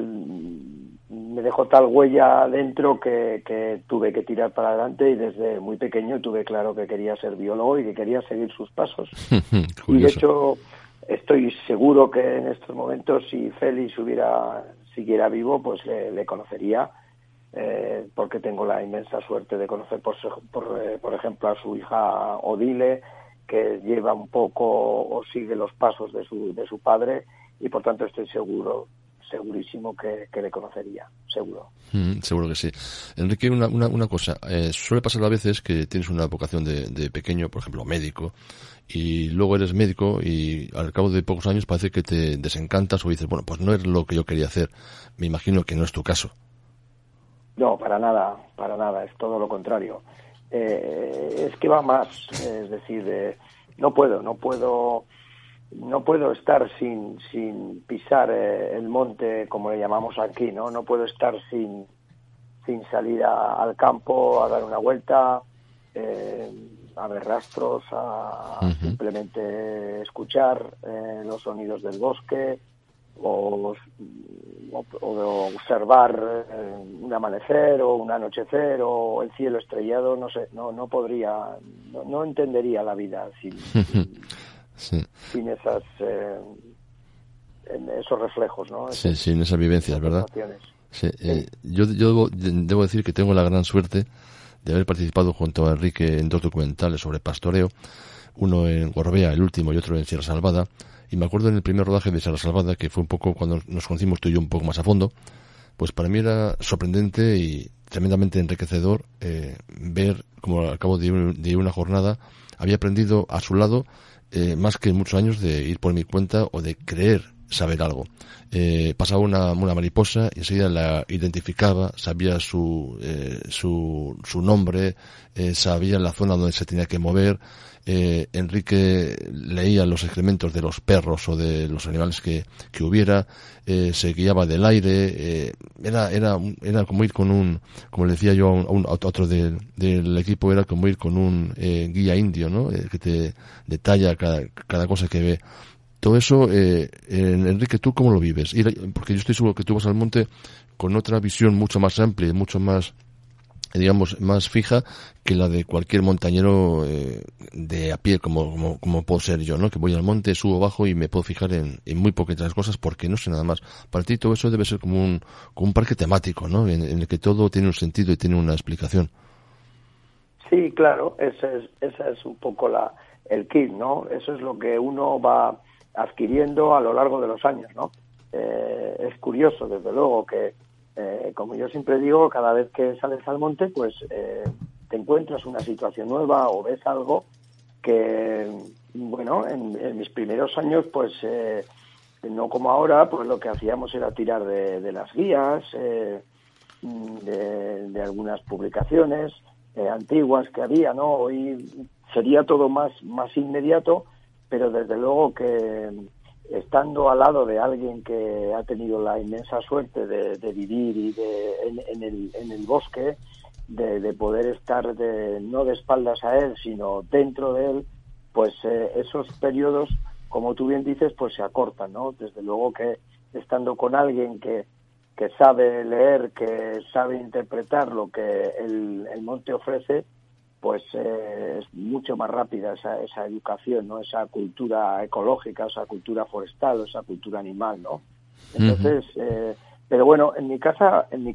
me dejó tal huella dentro que tuve que tirar para adelante y desde muy pequeño tuve claro que quería ser biólogo y que quería seguir sus pasos. Y de hecho estoy seguro que en estos momentos si Félix siguiera vivo, pues le conocería, porque tengo la inmensa suerte de conocer por ejemplo a su hija Odile, que lleva un poco o sigue los pasos de su padre, y por tanto estoy segurísimo que le conocería, seguro. Seguro que sí. Enrique, una cosa, suele pasar a veces que tienes una vocación de pequeño, por ejemplo, médico, y luego eres médico y al cabo de pocos años parece que te desencantas o dices, bueno, pues no es lo que yo quería hacer. Me imagino que no es tu caso. No, para nada, es todo lo contrario. Es que va más, es decir, no puedo estar sin pisar el monte, como le llamamos aquí, no puedo estar sin salir al campo a dar una vuelta, a ver rastros, a simplemente escuchar los sonidos del bosque o observar un amanecer o un anochecer o el cielo estrellado. No sé, no podría, no entendería la vida sin esos reflejos, ¿no? Sin esas vivencias, ¿verdad? Sí, yo debo decir que tengo la gran suerte de haber participado junto a Enrique en 2 documentales sobre pastoreo, uno en Gorbea, el último, y otro en Sierra Salvada, y me acuerdo en el primer rodaje de Sierra Salvada, que fue un poco cuando nos conocimos tú y yo un poco más a fondo, pues para mí era sorprendente y tremendamente enriquecedor ver como al cabo de una jornada había aprendido a su lado más que en muchos años de ir por mi cuenta o de creer saber algo. Pasaba una mariposa y enseguida la identificaba, sabía su nombre, sabía la zona donde se tenía que mover. Enrique leía los excrementos de los perros o de los animales que hubiera, se guiaba del aire, era como ir con como le decía yo a otro del equipo, era como ir con un guía indio, ¿no? Que te detalla cada cosa que ve. Todo eso, Enrique, ¿tú cómo lo vives? Porque yo estoy seguro que tú vas al monte con otra visión mucho más amplia y mucho más, digamos, más fija que la de cualquier montañero de a pie, como puedo ser yo, ¿no? Que voy al monte, subo, bajo y me puedo fijar en muy poquitas cosas porque no sé nada más. Para ti todo eso debe ser como un parque temático, ¿no? En el que todo tiene un sentido y tiene una explicación. Sí, claro, ese es un poco el kit, ¿no? Eso es lo que uno va adquiriendo a lo largo de los años, ¿no? Es curioso, desde luego, que como yo siempre digo, cada vez que sales al monte, pues te encuentras una situación nueva o ves algo que, bueno, en mis primeros años, pues no como ahora, pues lo que hacíamos era tirar de las guías, de algunas publicaciones antiguas que había, ¿no? Hoy sería todo más inmediato, pero desde luego que estando al lado de alguien que ha tenido la inmensa suerte de vivir y en el bosque, de poder estar no de espaldas a él, sino dentro de él, pues esos periodos, como tú bien dices, pues se acortan, ¿no? Desde luego que estando con alguien que sabe leer, que sabe interpretar lo que el monte ofrece, pues es mucho más rápida esa educación, ¿no? Esa cultura ecológica, esa cultura forestal, esa cultura animal, ¿no? Entonces, pero bueno, en mi caso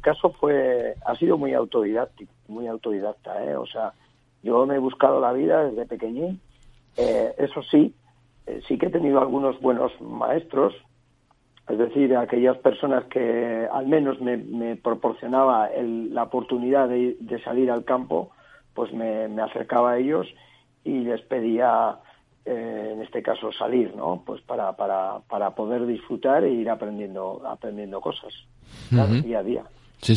ha sido muy autodidacta, ¿eh? O sea, yo me he buscado la vida desde pequeñín. Eso sí que he tenido algunos buenos maestros, es decir, aquellas personas que al menos me proporcionaba la oportunidad de salir al campo, pues me acercaba a ellos y les pedía, en este caso, salir, ¿no? Pues para poder disfrutar e ir aprendiendo cosas, claro, día a día. Sí.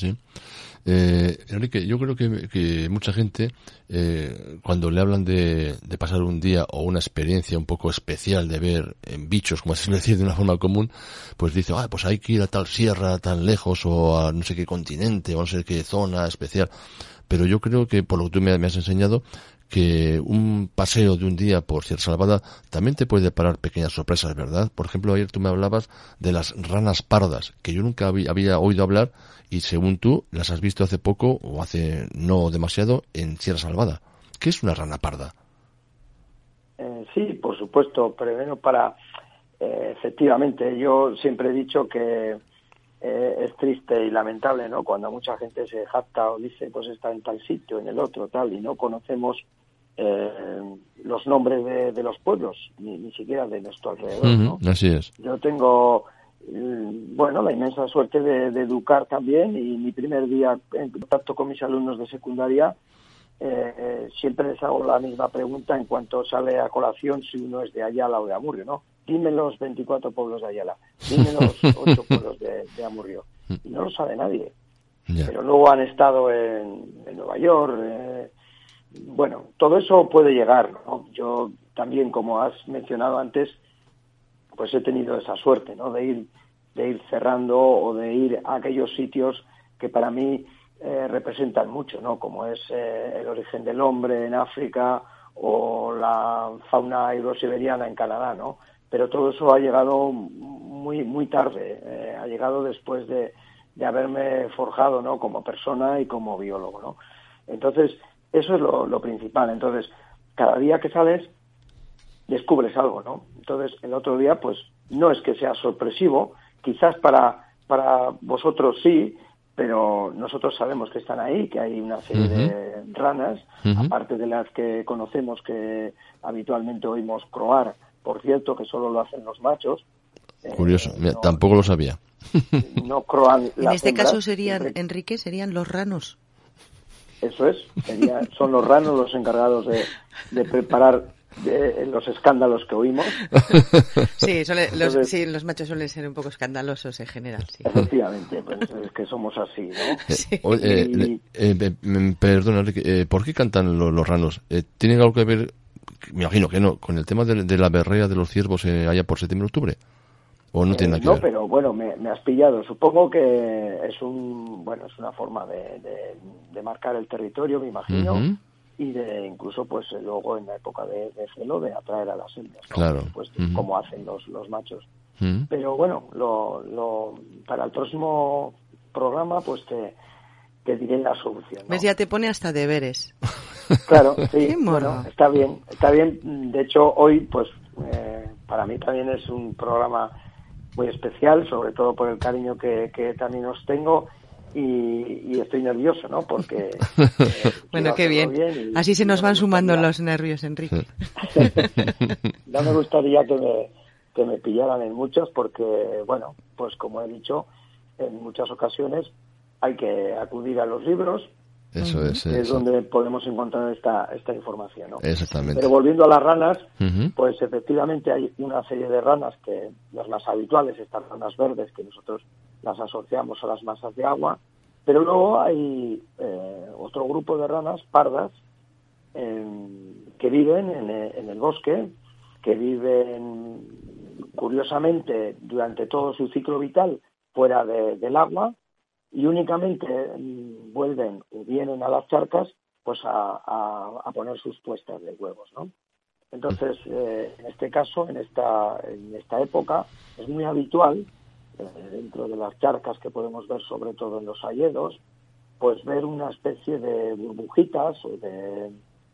Enrique, yo creo que mucha gente, cuando le hablan de pasar un día o una experiencia un poco especial de ver bichos, como se suele decir de una forma común, pues dice, pues hay que ir a tal sierra tan lejos o a no sé qué continente o no sé qué zona especial. Pero yo creo que, por lo que tú me has enseñado, que un paseo de un día por Sierra Salvada también te puede parar pequeñas sorpresas, ¿verdad? Por ejemplo, ayer tú me hablabas de las ranas pardas, que yo nunca había oído hablar y según tú las has visto hace poco o hace no demasiado en Sierra Salvada. ¿Qué es una rana parda? Sí, por supuesto, pero bueno, efectivamente, yo siempre he dicho que es triste y lamentable, ¿no? Cuando mucha gente se jacta o dice, pues está en tal sitio, en el otro, tal, y no conocemos los nombres de los pueblos, ni siquiera de nuestro alrededor, ¿no? Así es. Yo tengo, la inmensa suerte de educar también, y mi primer día en contacto con mis alumnos de secundaria, siempre les hago la misma pregunta en cuanto sale a colación si uno es de Ayala o de Amurrio, ¿no? Dime los 24 pueblos de Ayala, dime los 8 pueblos de Amurrio. Y no lo sabe nadie. Yeah. Pero luego han estado en Nueva York. Bueno, todo eso puede llegar, ¿no? Yo también, como has mencionado antes, pues he tenido esa suerte, ¿no? De ir cerrando o de ir a aquellos sitios que para mí representan mucho, ¿no? Como es el origen del hombre en África o la fauna eurosiberiana en Canadá, ¿no? Pero todo eso ha llegado muy tarde, ha llegado después de haberme forjado, ¿no? Como persona y como biólogo, ¿no? Entonces, eso es lo principal. Entonces, cada día que sales, descubres algo, ¿no? Entonces, el otro día, pues, no es que sea sorpresivo, quizás para vosotros sí, pero nosotros sabemos que están ahí, que hay una serie de ranas, aparte de las que conocemos que habitualmente oímos croar. Por cierto, que solo lo hacen los machos. Curioso, mira, tampoco lo sabía. No croan las En este hembras, caso Enrique, serían los ranos. Eso es, son los ranos los encargados de preparar los escándalos que oímos. Sí, los machos suelen ser un poco escandalosos en general. Sí. Efectivamente, pues es que somos así, ¿no? Sí. Perdona, Enrique, ¿por qué cantan los ranos? ¿Tienen algo que ver, me imagino que no, con el tema de la berrea de los ciervos allá por septiembre-octubre? ¿O no tiene nada que ver? No, pero bueno, me has pillado. Supongo que es una forma de marcar el territorio, me imagino. Uh-huh. Y de incluso pues luego en la época de celo de atraer a las hembras, ¿no? Claro. Pues como hacen los machos. Pero bueno, para el próximo programa pues te diré la solución, ¿no? ¿Ves? Ya te pone hasta deberes. Claro, sí. Bueno, está bien. De hecho, hoy pues para mí también es un programa muy especial, sobre todo por el cariño que también os tengo. Y estoy nervioso, ¿no? Porque... bueno, qué bien. Así se nos van sumando los nervios, Enrique. No me gustaría que me pillaran en muchos porque, bueno, pues como he dicho, en muchas ocasiones hay que acudir a los libros. Eso es. Que es donde podemos encontrar esta información, ¿no? Exactamente. Pero volviendo a las ranas, pues efectivamente hay una serie de ranas que las más habituales, estas ranas verdes que nosotros las asociamos a las masas de agua, pero luego hay otro grupo de ranas pardas que viven en el bosque, que viven curiosamente durante todo su ciclo vital fuera del agua y únicamente vuelven o vienen a las charcas pues a poner sus puestas de huevos, ¿no? Entonces, en este caso, en esta época, es muy habitual dentro de las charcas que podemos ver sobre todo en los hayedos, pues ver una especie de burbujitas o de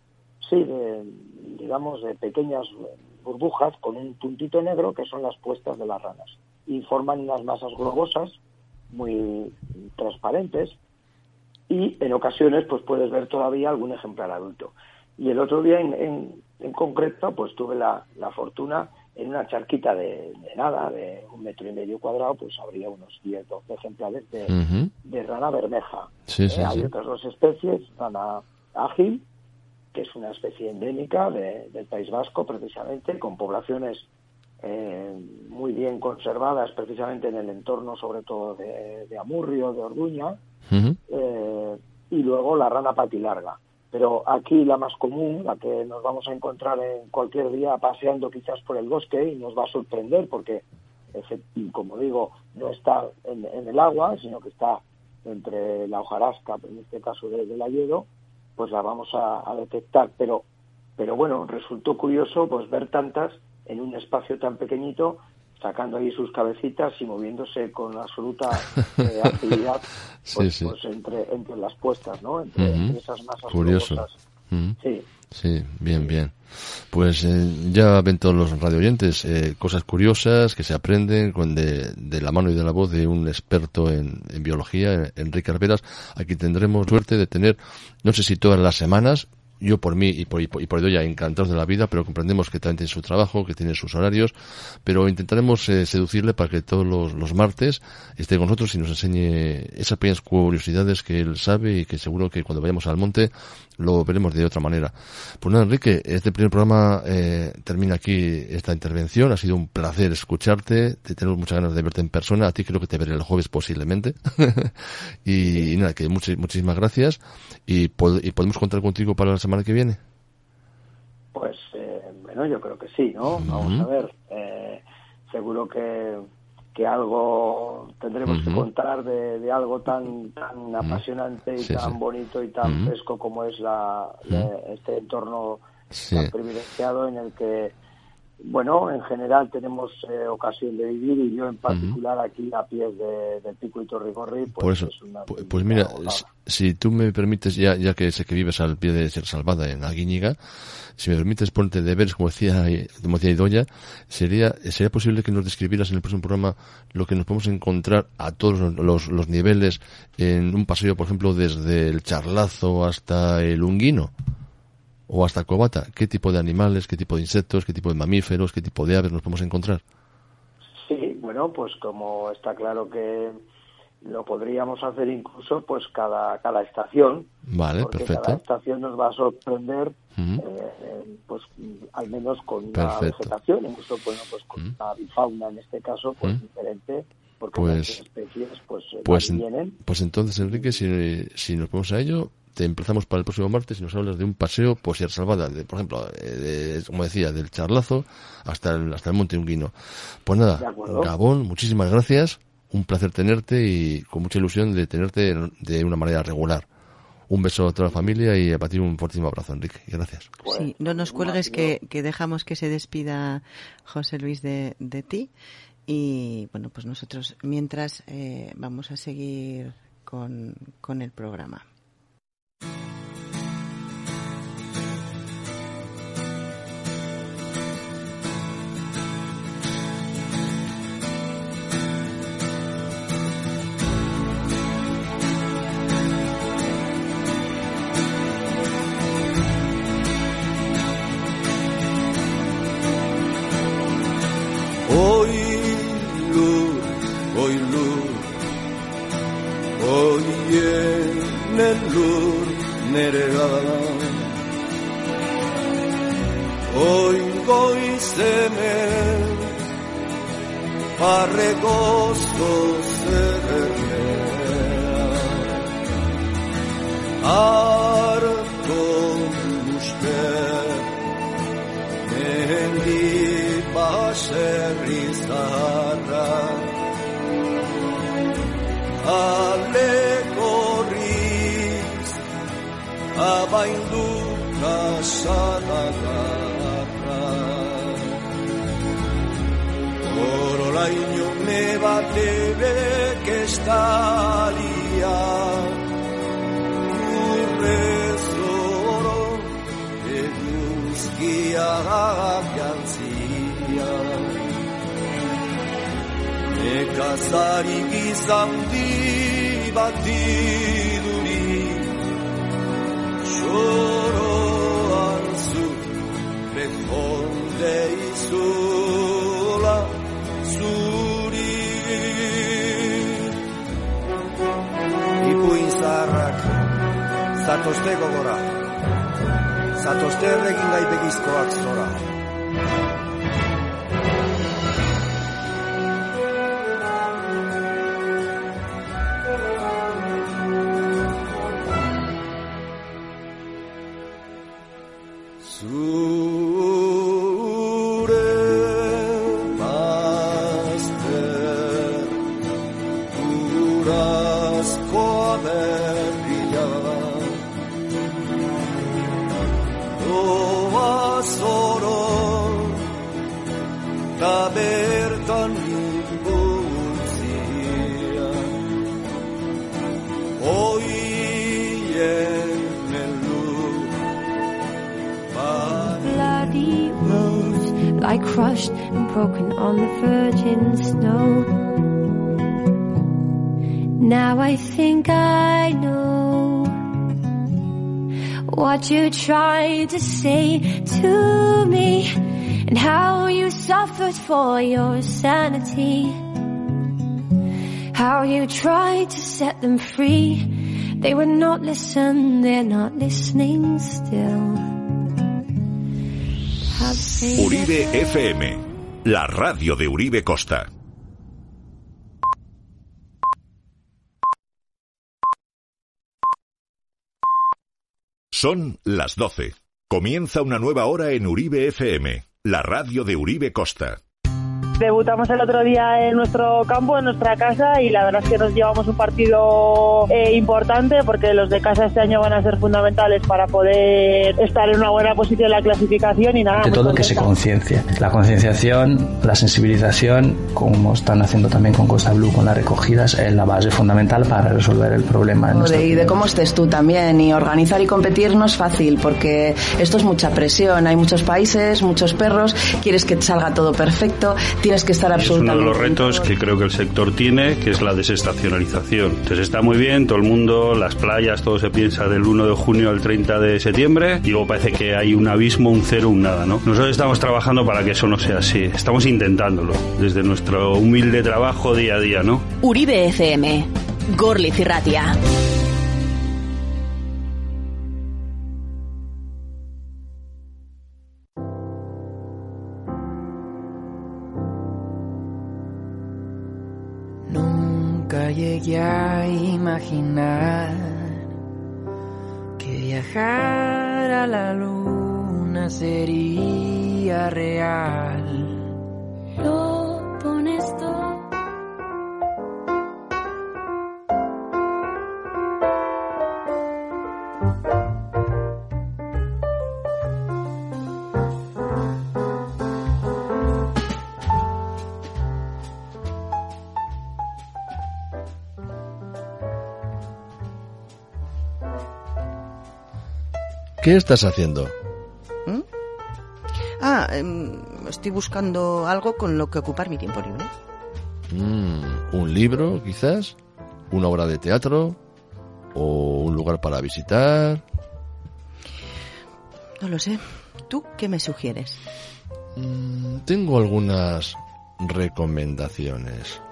pequeñas burbujas con un puntito negro que son las puestas de las ranas y forman unas masas globosas muy transparentes y en ocasiones pues puedes ver todavía algún ejemplar adulto. Y el otro día en concreto pues tuve la fortuna en una charquita de 1,5 metros cuadrados, pues habría unos 10-12 ejemplares de rana bermeja. Hay otras dos especies, rana ágil, que es una especie endémica del País Vasco precisamente, con poblaciones muy bien conservadas precisamente en el entorno sobre todo de Amurrio, de Orduña, y luego la rana patilarga. Pero aquí la más común, la que nos vamos a encontrar en cualquier día paseando quizás por el bosque y nos va a sorprender porque, como digo, no está en el agua, sino que está entre la hojarasca, en este caso del hayedo, pues la vamos a detectar. Pero bueno, resultó curioso pues ver tantas en un espacio tan pequeñito, sacando ahí sus cabecitas y moviéndose con absoluta actividad pues entre las puestas, ¿no? Entre esas masas curioso. Sí. Sí, bien. Pues ya ven todos los radioyentes cosas curiosas que se aprenden de la mano y de la voz de un experto en biología, Enrique Arberas. Aquí tendremos suerte de tener, no sé si todas las semanas, yo por mí y por Idoia encantados de la vida, pero comprendemos que también tiene su trabajo, que tiene sus horarios, pero intentaremos seducirle para que todos los martes esté con nosotros y nos enseñe esas pequeñas curiosidades que él sabe y que seguro que cuando vayamos al monte lo veremos de otra manera. Pues nada, Enrique, este primer programa termina aquí esta intervención. Ha sido un placer escucharte, tenemos muchas ganas de verte en persona. A ti creo que te veré el jueves posiblemente. y nada, que muchísimas gracias y podemos contar contigo para la semana que viene. Pues bueno, yo creo que sí, ¿no? Vamos a ver, seguro que algo tendremos que contar de algo tan apasionante y tan bonito y tan fresco como es este entorno tan privilegiado en el que, bueno, en general tenemos ocasión de vivir y yo en particular aquí a pies del Pico Iturrigorri, pues por eso, es una pues mira, si tú me permites, ya que sé que vives al pie de Sierra Salvada en Aguíñiga, si me permites ponerte deberes, como decía Idoia, sería posible que nos describieras en el próximo programa lo que nos podemos encontrar a todos los niveles en un paseo, por ejemplo, desde el Charlazo hasta el Unguino o hasta Covata. ¿Qué tipo de animales, qué tipo de insectos, qué tipo de mamíferos, qué tipo de aves nos podemos encontrar? Sí, bueno, pues como está claro que lo podríamos hacer incluso pues cada estación. Vale, porque perfecto. Cada estación nos va a sorprender pues al menos con una vegetación, incluso pues con una bifauna en este caso pues diferente, porque las especies vienen. Pues entonces, Enrique, si nos ponemos a ello, te emplazamos para el próximo martes y nos hablas de un paseo por Sierra Salvada, por ejemplo, como decía, del Charlazo hasta el Monte Unguino. Pues nada, Gabón, muchísimas gracias, un placer tenerte y con mucha ilusión de tenerte de una manera regular. Un beso a toda la familia y para ti un fuertísimo abrazo, Enrique. Y gracias. Sí, no nos cuelgues que dejamos que se despida José Luis de ti. Y bueno, pues nosotros mientras vamos a seguir con el programa. Zatozte gogora, zatozte erregin gaitekizkoak zora. Crushed and broken on the virgin snow. Now I think I know what you tried to say to me and how you suffered for your sanity. How you tried to set them free. They would not listen, they're not listening still. Uribe FM, la radio de Uribe Costa. Son las 12. Comienza una nueva hora en Uribe FM, la radio de Uribe Costa. Debutamos el otro día en nuestro campo, en nuestra casa, y la verdad es que nos llevamos un partido importante porque los de casa este año van a ser fundamentales para poder estar en una buena posición en la clasificación y nada. Que todo que se conciencie. La concienciación, la sensibilización, como están haciendo también con Costa Blue, con las recogidas, es la base fundamental para resolver el problema. Y de cómo estés tú también, y organizar y competir no es fácil porque esto es mucha presión, hay muchos países, muchos perros, quieres que salga todo perfecto, tienes que estar absolutamente... Es uno de los retos que creo que el sector tiene, que es la desestacionalización. Entonces está muy bien, todo el mundo, las playas, todo se piensa del 1 de junio al 30 de septiembre, y luego parece que hay un abismo, un cero, un nada, ¿no? Nosotros estamos trabajando para que eso no sea así, estamos intentándolo, desde nuestro humilde trabajo día a día, ¿no? Uribe FM, Gorliz Irratia. Nunca llegué a imaginar que viajar a la luna sería real. Lo pones todo. ¿Qué estás haciendo? Estoy buscando algo con lo que ocupar mi tiempo libre. ¿Un libro, quizás? ¿Una obra de teatro? ¿O un lugar para visitar? No lo sé. ¿Tú qué me sugieres? Tengo algunas recomendaciones.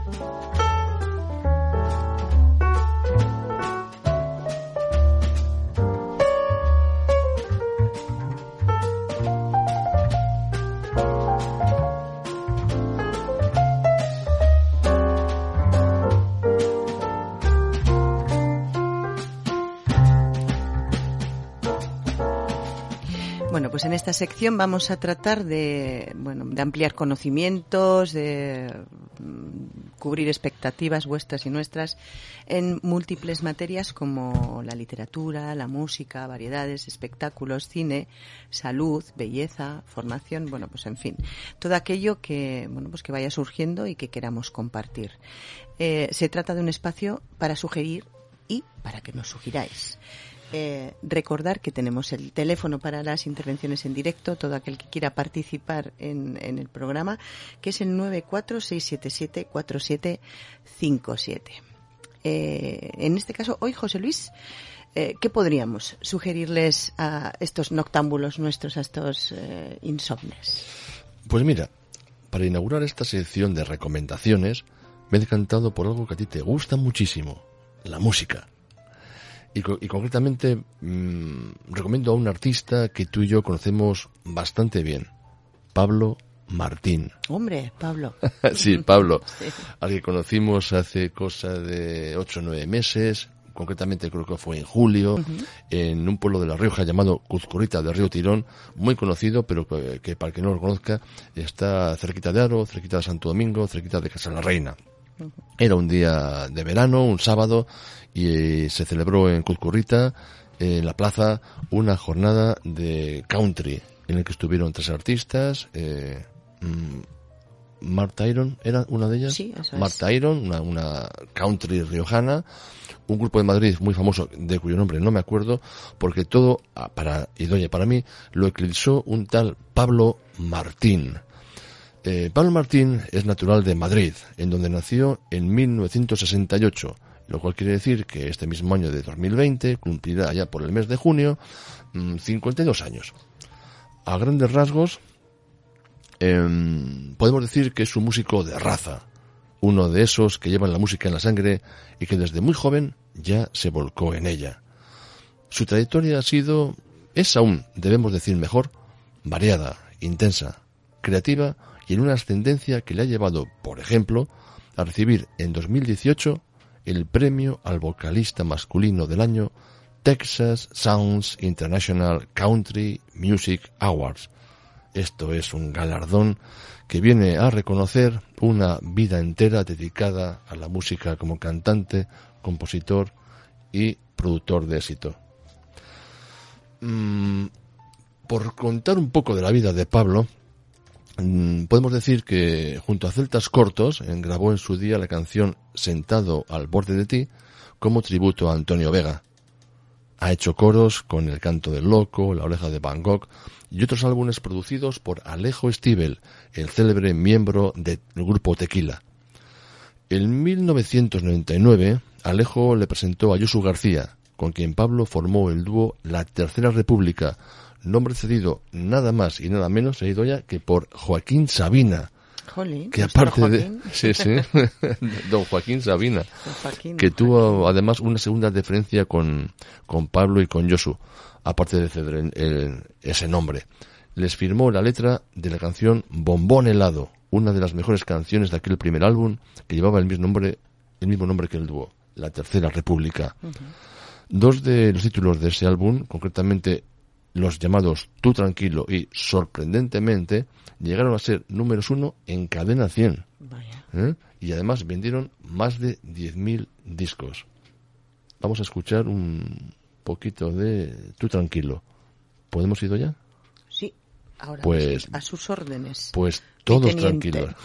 Bueno, pues en esta sección vamos a tratar de ampliar conocimientos, de cubrir expectativas vuestras y nuestras en múltiples materias como la literatura, la música, variedades, espectáculos, cine, salud, belleza, formación, pues en fin, todo aquello que, que vaya surgiendo y que queramos compartir. Se trata de un espacio para sugerir y para que nos sugiráis. Recordar que tenemos el teléfono para las intervenciones en directo, todo aquel que quiera participar en el programa, que es el 946774757. En este caso, hoy, José Luis, ¿qué podríamos sugerirles a estos noctámbulos nuestros, a estos insomnes? Pues mira, para inaugurar esta sección de recomendaciones, me he decantado por algo que a ti te gusta muchísimo, la música. Y concretamente recomiendo a un artista que tú y yo conocemos bastante bien, Pablo Martín. Hombre, Pablo. Sí, Pablo, Sí. Al que conocimos hace cosa de 8 o 9 meses, concretamente creo que fue en julio, en un pueblo de La Rioja llamado Cuzcurrita de Río Tirón, muy conocido, pero que para el que no lo conozca, está cerquita de Aro, cerquita de Santo Domingo, cerquita de Casa la Reina. Era un día de verano, un sábado, y se celebró en Cuzcurrita, en la plaza, una jornada de country, en el que estuvieron 3 artistas. Marta Iron era una de ellas. Sí, eso es. Marta Iron, una country riojana, un grupo de Madrid muy famoso, de cuyo nombre no me acuerdo, porque todo, para mí, lo eclipsó un tal Pablo Martín. Pablo Martín es natural de Madrid, en donde nació en 1968, lo cual quiere decir que este mismo año de 2020 cumplirá ya por el mes de junio 52 años. A grandes rasgos, podemos decir que es un músico de raza, uno de esos que llevan la música en la sangre y que desde muy joven ya se volcó en ella. Su trayectoria es aún, debemos decir mejor, variada, intensa, creativa y en una ascendencia que le ha llevado, por ejemplo, a recibir en 2018 el premio al vocalista masculino del año Texas Sounds International Country Music Awards. Esto es un galardón que viene a reconocer una vida entera dedicada a la música como cantante, compositor y productor de éxito. Por contar un poco de la vida de Pablo, podemos decir que junto a Celtas Cortos grabó en su día la canción Sentado al borde de ti como tributo a Antonio Vega. Ha hecho coros con El canto del loco, La oreja de Van Gogh y otros álbumes producidos por Alejo Stivel, el célebre miembro del grupo Tequila. En 1999, Alejo le presentó a Josu García, con quien Pablo formó el dúo La Tercera República, nombre cedido nada más y nada menos, que por Joaquín Sabina, Jolín, que aparte de... Sí, don Joaquín Sabina, que tuvo además una segunda deferencia con Pablo y con Josu, aparte de ceder ese nombre. Les firmó la letra de la canción Bombón Helado, una de las mejores canciones de aquel primer álbum que llevaba el mismo nombre que el dúo, La Tercera República. Uh-huh. Dos de los títulos de ese álbum, concretamente los llamados Tú Tranquilo y Sorprendentemente, llegaron a ser números 1 en Cadena 100. Vaya. Y además vendieron más de 10.000 discos. Vamos a escuchar un poquito de Tú Tranquilo. ¿Podemos ir ya? Sí, ahora pues, a sus órdenes. Pues todos tranquilos.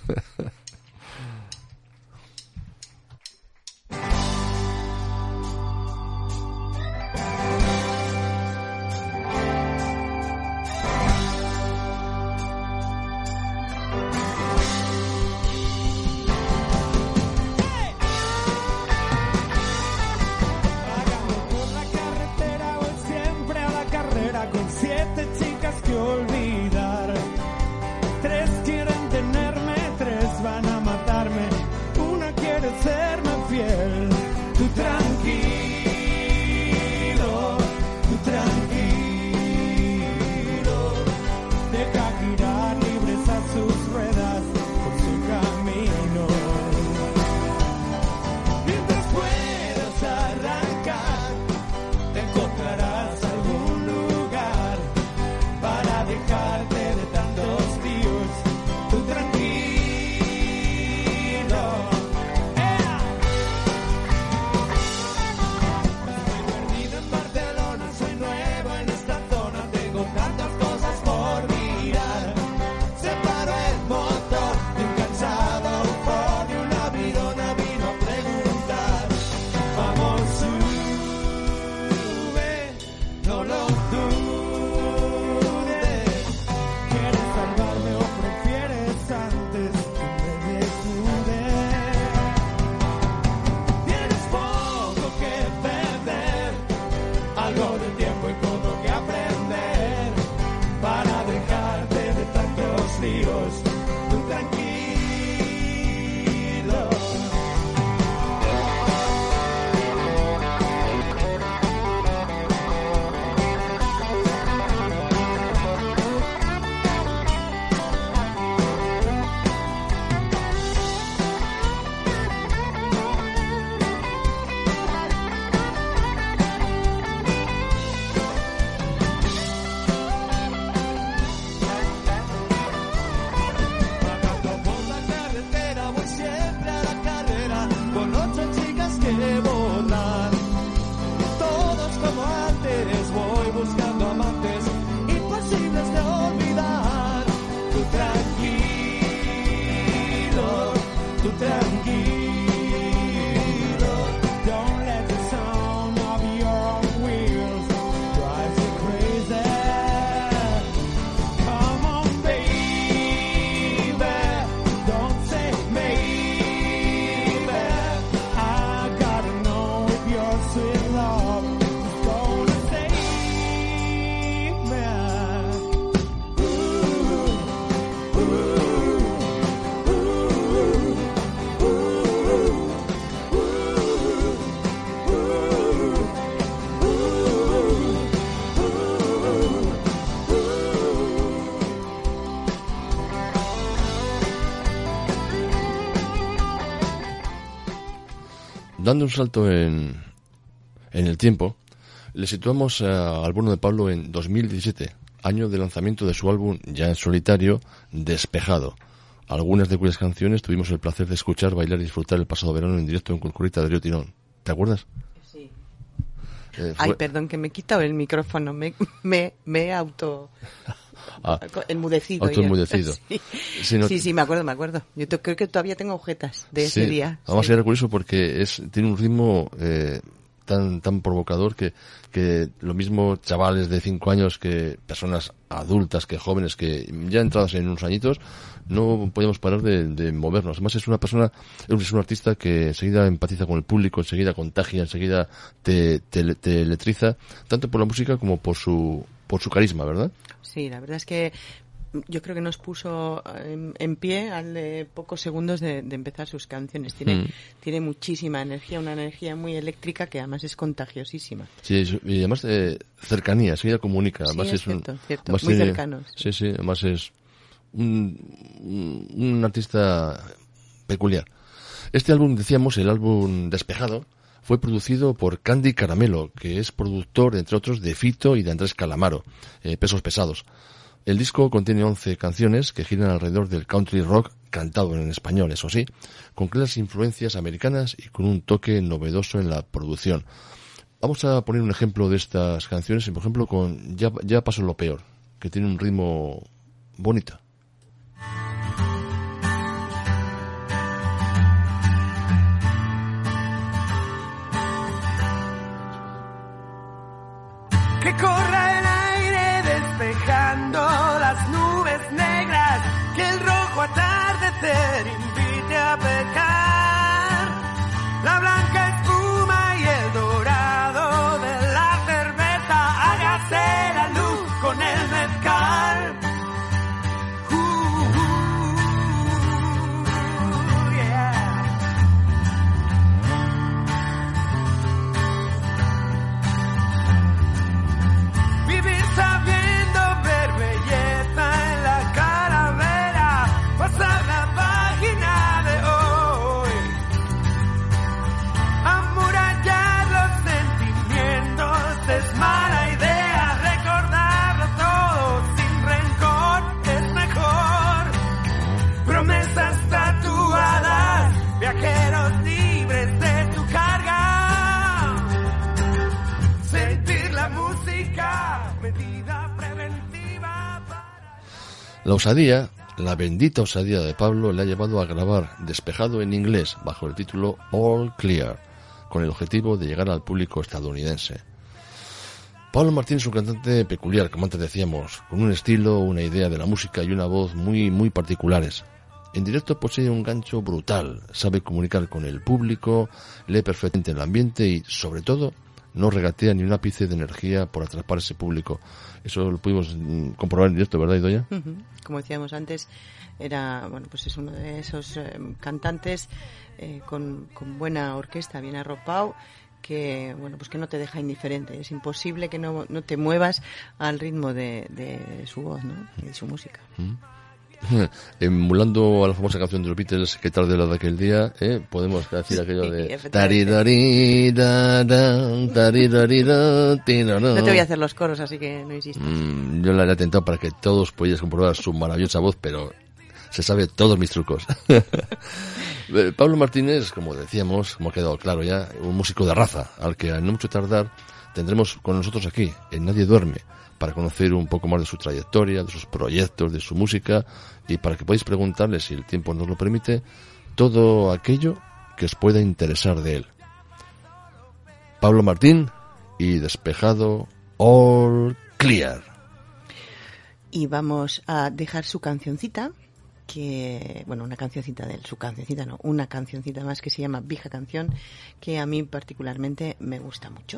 Dando un salto en el tiempo, le situamos al bueno de Pablo en 2017, año de lanzamiento de su álbum ya en solitario, Despejado, algunas de cuyas canciones tuvimos el placer de escuchar, bailar y disfrutar el pasado verano en directo en Curcurita de Río Tirón. ¿Te acuerdas? Sí. Ay, perdón, que me he quitado el micrófono, me he enmudecido. Autoenmudecido. Sí, me acuerdo. Yo creo que todavía tengo agujetas de ese día. Vamos a ir curioso porque tiene un ritmo tan provocador que lo mismo chavales de 5 años que personas adultas, que jóvenes, que ya entradas en unos añitos, no podemos parar de movernos. Además es un artista que enseguida empatiza con el público, enseguida contagia, enseguida te electriza, tanto por la música como por su carisma, ¿verdad? Sí, la verdad es que yo creo que nos puso en pie al de pocos segundos de empezar sus canciones. Tiene muchísima energía, una energía muy eléctrica que además es contagiosísima. Sí, y además cercanía, ella comunica. Además sí, es cierto, muy cercano. Sí, además es un artista peculiar. Este álbum, decíamos, el álbum Despejado, fue producido por Candy Caramelo, que es productor, entre otros, de Fito y de Andrés Calamaro, Pesos Pesados. El disco contiene 11 canciones que giran alrededor del country rock cantado en español, eso sí, con claras influencias americanas y con un toque novedoso en la producción. Vamos a poner un ejemplo de estas canciones, por ejemplo, con Ya pasó lo peor, que tiene un ritmo bonito. Que corra el aire despejando las nubes negras, que el rojo atardecer invite a pecar, la blanca espuma y el dorado de la cerveza, hágase la luz con el mezcal. La osadía, la bendita osadía de Pablo, le ha llevado a grabar Despejado en inglés bajo el título All Clear, con el objetivo de llegar al público estadounidense. Pablo Martín es un cantante peculiar, como antes decíamos, con un estilo, una idea de la música y una voz muy particulares. En directo posee un gancho brutal, sabe comunicar con el público, lee perfectamente el ambiente y, sobre todo, no regatea ni un ápice de energía por atrapar a ese público. Eso lo pudimos comprobar en directo, ¿verdad, Idoia? Como decíamos antes, es uno de esos cantantes con buena orquesta, bien arropado, que que no te deja indiferente. Es imposible que no te muevas al ritmo de su voz, ¿no? Y de su música. Emulando a la famosa canción de los Beatles, ¿qué tarde la de aquel día? Podemos decir aquello de no te voy a hacer los coros, así que no insistas. Yo la he atentado para que todos pudierais comprobar su maravillosa voz, pero se sabe todos mis trucos. Pablo Martínez, como decíamos, como ha quedado claro ya, un músico de raza, al que no mucho tardar tendremos con nosotros aquí, en Nadie Duerme, para conocer un poco más de su trayectoria, de sus proyectos, de su música, y para que podáis preguntarle, si el tiempo nos lo permite, todo aquello que os pueda interesar de él. Pablo Martín y Despejado, All Clear. Y vamos a dejar su cancioncita, una cancioncita de él, una cancioncita más que se llama Vieja Canción, que a mí particularmente me gusta mucho.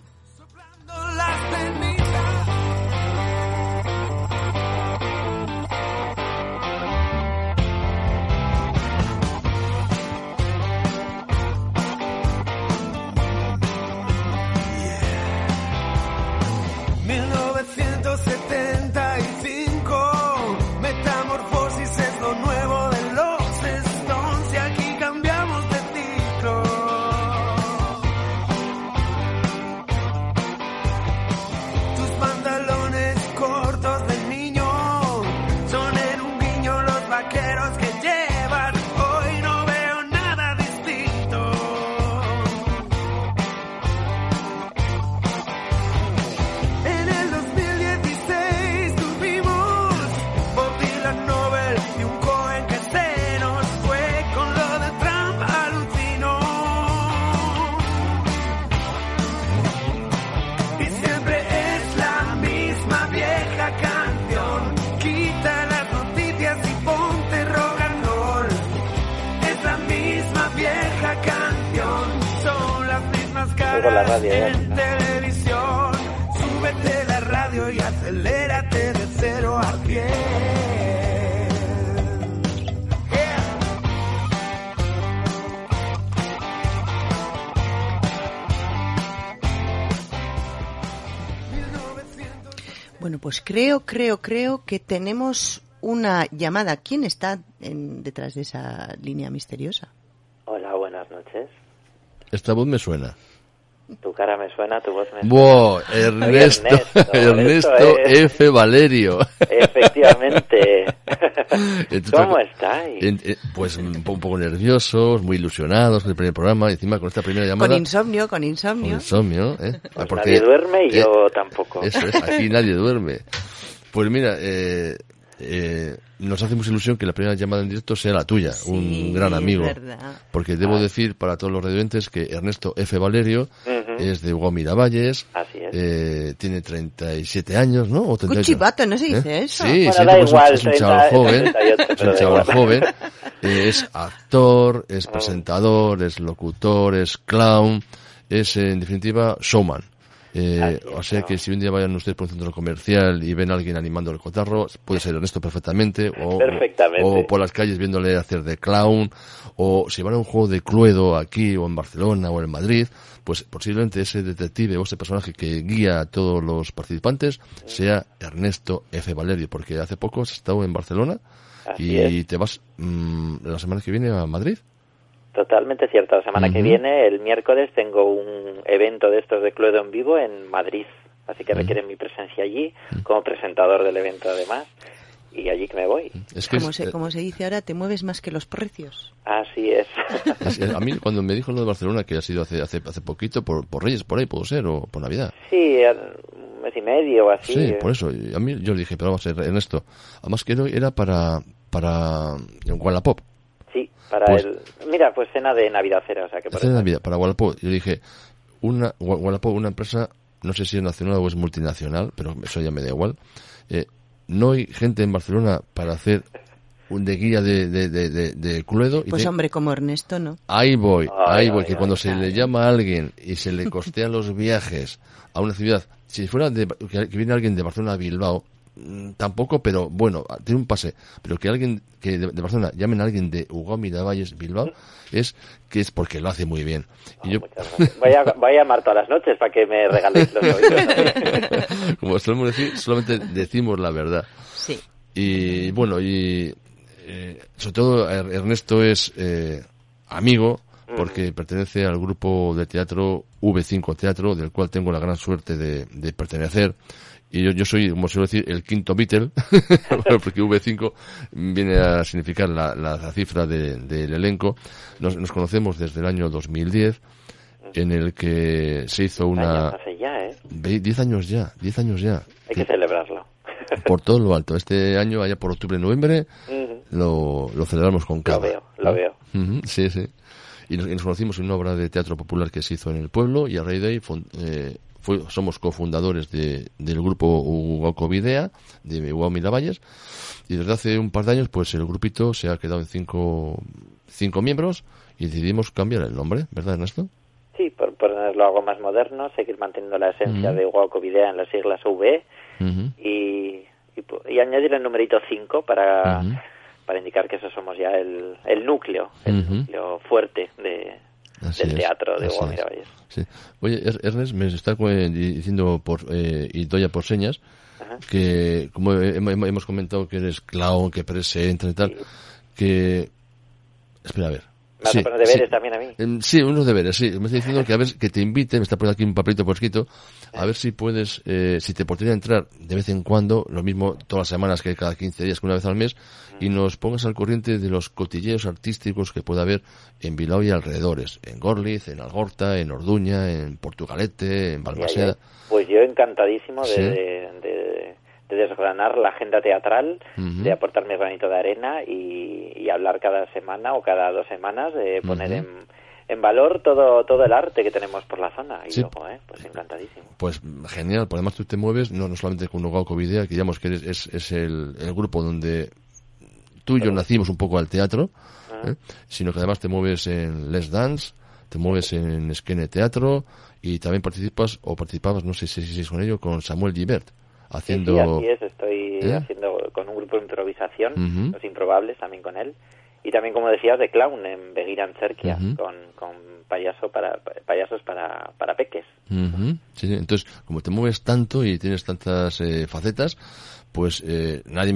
La radio, en televisión, súbete la radio y acelérate de 0 a 10. Bueno, pues creo que tenemos una llamada. ¿Quién está detrás de esa línea misteriosa? Hola, buenas noches. Esta voz me suena. Tu cara me suena, tu voz me suena. ¡Wow! Ernesto F. Valerio. Efectivamente. ¿Cómo estáis? Pues un poco nerviosos, muy ilusionados con el primer programa, y encima con esta primera llamada. Con insomnio. Con insomnio, ¿eh? Pues porque, nadie duerme y yo tampoco. Eso es, aquí nadie duerme. Pues mira, nos hace mucha ilusión que la primera llamada en directo sea la tuya, sí, un gran amigo. Verdad. Porque debo decir para todos los radioyentes que Ernesto F. Valerio es de Hugo Miravalles. Así es. Tiene 37 años, ¿no? O 38. Cuchivato, no se dice eso. Sí, bueno, da igual, es un chaval joven. Es un chaval joven. Es actor, es presentador, es locutor, es clown, es en definitiva showman. O sea que si un día vayan ustedes por un centro comercial y ven a alguien animando el cotarro, puede ser Ernesto perfectamente, o por las calles viéndole hacer de clown, o si van a un juego de Cluedo aquí, o en Barcelona, o en Madrid, pues posiblemente ese detective o ese personaje que guía a todos los participantes sea Ernesto F. Valerio, porque hace poco has estado en Barcelona y te vas la semana que viene a Madrid. Totalmente cierto. La semana que viene, el miércoles, tengo un evento de estos de Cluedo en vivo en Madrid. Así que requieren mi presencia allí, como presentador del evento además. Y allí que me voy. Es que como se dice ahora, te mueves más que los precios. Así es. A mí cuando me dijo lo de Barcelona, que ha sido hace poquito, por Reyes, por ahí pudo ser, o por Navidad. Sí, un mes y medio o así. Sí, por eso. A mí yo le dije, pero vamos a ver, Ernesto, además que era para Wallapop. Sí, para mira, pues cena de Navidad era, o sea que... Cena de Navidad, para Wallapop. Yo dije, Wallapop, una empresa, no sé si es nacional o es multinacional, pero eso ya me da igual. No hay gente en Barcelona para hacer un de guía de Cluedo. Pues hombre, como Ernesto, ¿no? Ahí voy, que cuando se le llama a alguien y se le costean los viajes a una ciudad, si fuera que viene alguien de Barcelona a Bilbao, tampoco, pero bueno, tiene un pase, pero que alguien que de Barcelona llamen a alguien de Hugo Miravalles Bilbao es porque lo hace muy bien. Y yo voy a llamar todas las noches para que me regaléis los oídos. Como solemos decir, solamente decimos la verdad. Sí. Y bueno, sobre todo Ernesto es amigo porque pertenece al grupo de teatro V5 Teatro, del cual tengo la gran suerte de pertenecer. Y yo soy, como suelo decir, el quinto Beatle, porque V5 viene a significar la cifra del elenco. Nos conocemos desde el año 2010, en el que se hizo una... Hace ya, 10 años ya. Hay que celebrarlo. Por todo lo alto. Este año, allá por octubre-noviembre, lo celebramos con cava. Lo veo. Sí. Y nos conocimos en una obra de teatro popular que se hizo en el pueblo, y a raíz de ahí somos cofundadores del grupo Hugo Covidea, de Hugo Miravalles, y desde hace un par de años pues el grupito se ha quedado en cinco miembros y decidimos cambiar el nombre, ¿verdad, Ernesto? Sí, por ponerlo algo más moderno, seguir manteniendo la esencia de Hugo Covidea en las siglas V y añadir el numerito 5 para indicar que eso somos ya el núcleo, núcleo fuerte del teatro de Hugo Miravalles. Sí. Oye, Ernest, me está diciendo y doy por señas que, como hemos comentado, que eres clown, que presenta y tal, que... Espera, a ver. ¿Me vas a poner deberes también a mí? Sí, unos deberes, sí. Me está diciendo que a ver, que te invite, me está poniendo aquí un papelito por escrito, a ver si puedes, si te podría entrar de vez en cuando, lo mismo todas las semanas que cada 15 días, que una vez al mes, y nos pongas al corriente de los cotilleos artísticos que pueda haber en Bilbao y alrededores, en Gorliz, en Algorta, en Orduña, en Portugalete, en Balmaseda. Pues yo encantadísimo de desgranar la agenda teatral, de aportar mi granito de arena y hablar cada semana o cada 2 semanas, de poner en valor todo el arte que tenemos por la zona. Y luego, pues encantadísimo. Pues genial, pues además tú te mueves, no solamente con Hugo Covidea, que digamos que es el grupo donde tú y yo nacimos un poco al teatro, sino que además te mueves en Les Dance, te mueves en Skene Teatro, y también participabas, no sé si es con ello, con Samuel Gibert. Sí, así es, estoy haciendo con un grupo de improvisación, Los Improbables, también con él, y también, como decías, de clown en Beguirán Cerquia, con payasos para peques. Sí, entonces, como te mueves tanto y tienes tantas facetas, pues nadie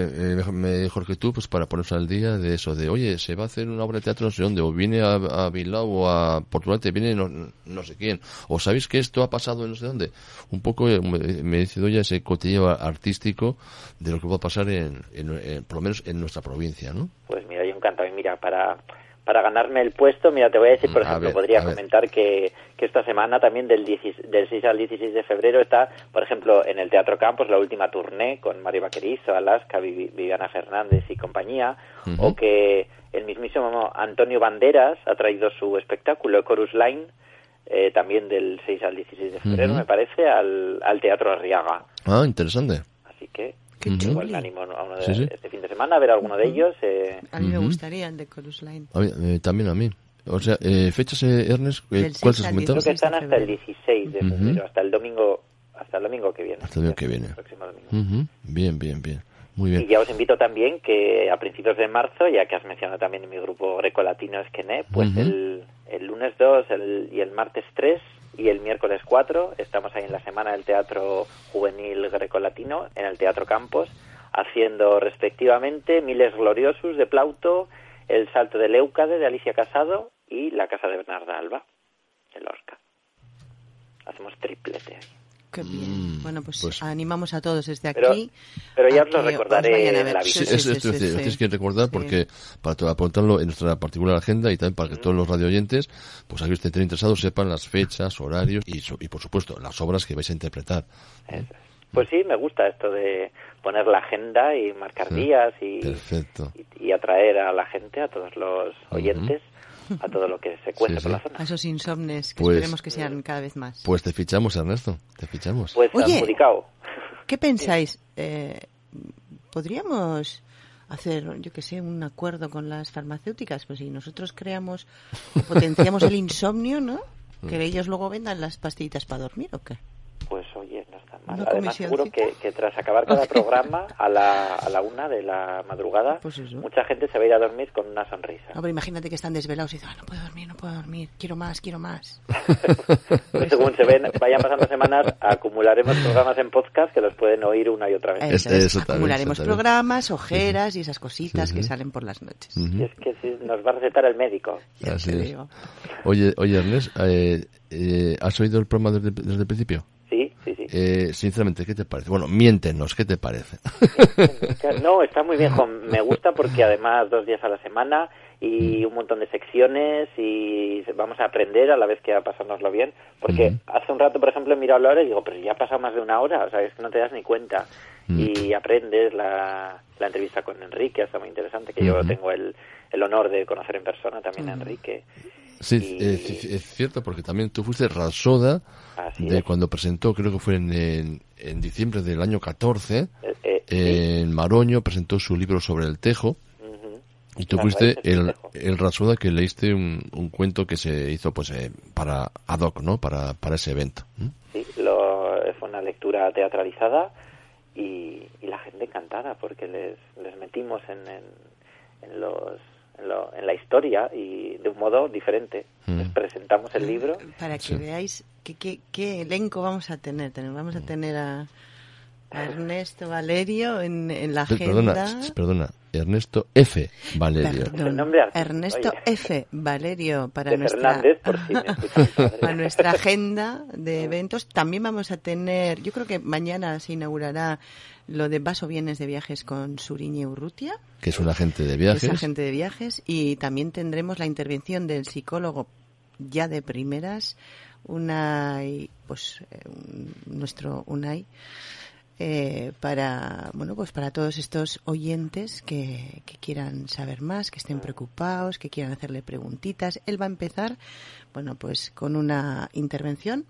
mejor que tú pues para ponerse al día de eso, de oye, se va a hacer una obra de teatro no sé dónde, o viene a Bilbao o a Portugal, te viene no sé quién, o sabéis que esto ha pasado en no sé dónde. Un poco me dice Doña ese cotillo artístico de lo que va a pasar por lo menos en nuestra provincia, ¿no? Pues mira, yo encantado. Y mira, para ganarme el puesto, mira, te voy a decir, por ejemplo, podría comentar que esta semana también del 6 al 16 de febrero está, por ejemplo, en el Teatro Campos la última tournée con Mario Vaquerizo, Alaska, Viviana Fernández y compañía, o que el mismísimo Antonio Banderas ha traído su espectáculo Chorus Line, también del 6 al 16 de febrero, me parece, al Teatro Arriaga. Ah, interesante. Así que igual me animo a uno este fin de semana a ver alguno de ellos. A mí me gustaría el de Chorus Line. También a mí. O sea, fechas, Ernest, ¿cuál se comentaba? Creo que están hasta el 16 de febrero, hasta el domingo que viene. Hasta el domingo que viene. El próximo domingo. Bien. Muy bien. Y ya os invito también que a principios de marzo, ya que has mencionado también en mi grupo grecolatino Esquené, pues el lunes 2 y el martes 3 y el miércoles 4 estamos ahí en la Semana del Teatro Juvenil Grecolatino en el Teatro Campos, haciendo respectivamente Miles Gloriosus de Plauto, El Salto de Leucade de Alicia Casado y La Casa de Bernarda Alba de Lorca. Hacemos triplete ahí. Qué bien. Bueno, pues animamos a todos desde aquí. Pero ya os lo recordaré en la vida. Tienes que recordar porque para apuntarlo en nuestra particular agenda y también para que todos los radioyentes, pues aquellos que estén interesados sepan las fechas, horarios y por supuesto las obras que vais a interpretar. Pues sí, me gusta esto de poner la agenda y marcar días y atraer a la gente, a todos los oyentes, a todo lo que se cuenta por la zona. A esos insomnes que esperemos que sean cada vez más. Pues te fichamos, Ernesto, te fichamos. Pues adjudicado. ¿Qué pensáis? ¿Podríamos hacer, yo que sé, un acuerdo con las farmacéuticas? Pues si nosotros creamos o potenciamos el insomnio, ¿no? Que ellos luego vendan las pastillitas para dormir, ¿o qué? Pues oye, no está mal. Además seguro que tras acabar cada programa a la 1 de la madrugada, mucha gente se va a ir a dormir con una sonrisa. No, pero imagínate que están desvelados y dicen, no puedo dormir, quiero más. Pues según vayan pasando semanas, acumularemos programas en podcast que los pueden oír una y otra vez. Acumularemos programas, ojeras y esas cositas que salen por las noches. Y es que nos va a recetar el médico. Así es. Oye, Ernest, ¿has oído el programa desde el principio? Sí. Sinceramente, ¿qué te parece? Bueno, miéntenos, ¿qué te parece? No, está muy bien, me gusta porque además 2 días a la semana y un montón de secciones y vamos a aprender a la vez que a pasárnoslo bien, porque hace un rato, por ejemplo, he mirado la hora y digo, pero ya ha pasado más de 1 hora, o sea, es que no te das ni cuenta y aprendes. La entrevista con Enrique está muy interesante, que yo tengo el honor de conocer en persona también a Enrique. Sí, es cierto, porque también tú fuiste Rapsoda cuando presentó, creo que fue en diciembre del año 14, en Maroño, presentó su libro sobre el tejo, y tú fuiste el Rapsoda que leíste un cuento que se hizo pues para ad hoc, ¿no? Para ese evento. Sí, fue una lectura teatralizada y la gente encantada porque les metimos en la historia y de un modo diferente. Les presentamos el libro. Para que veáis qué elenco vamos a tener. Vamos a tener a Ernesto Valerio en la agenda. Perdona, Ernesto F. Valerio. Ernesto F. Valerio para nuestra agenda de eventos. También vamos a tener, yo creo que mañana se inaugurará lo de Vas o Vienes de Viajes con Suriñe Urrutia, que es un agente de viajes. Y también tendremos la intervención del psicólogo ya de primeras, Unai, nuestro Unai, para todos estos oyentes que quieran saber más, que estén preocupados, que quieran hacerle preguntitas. Él va a empezar, con una intervención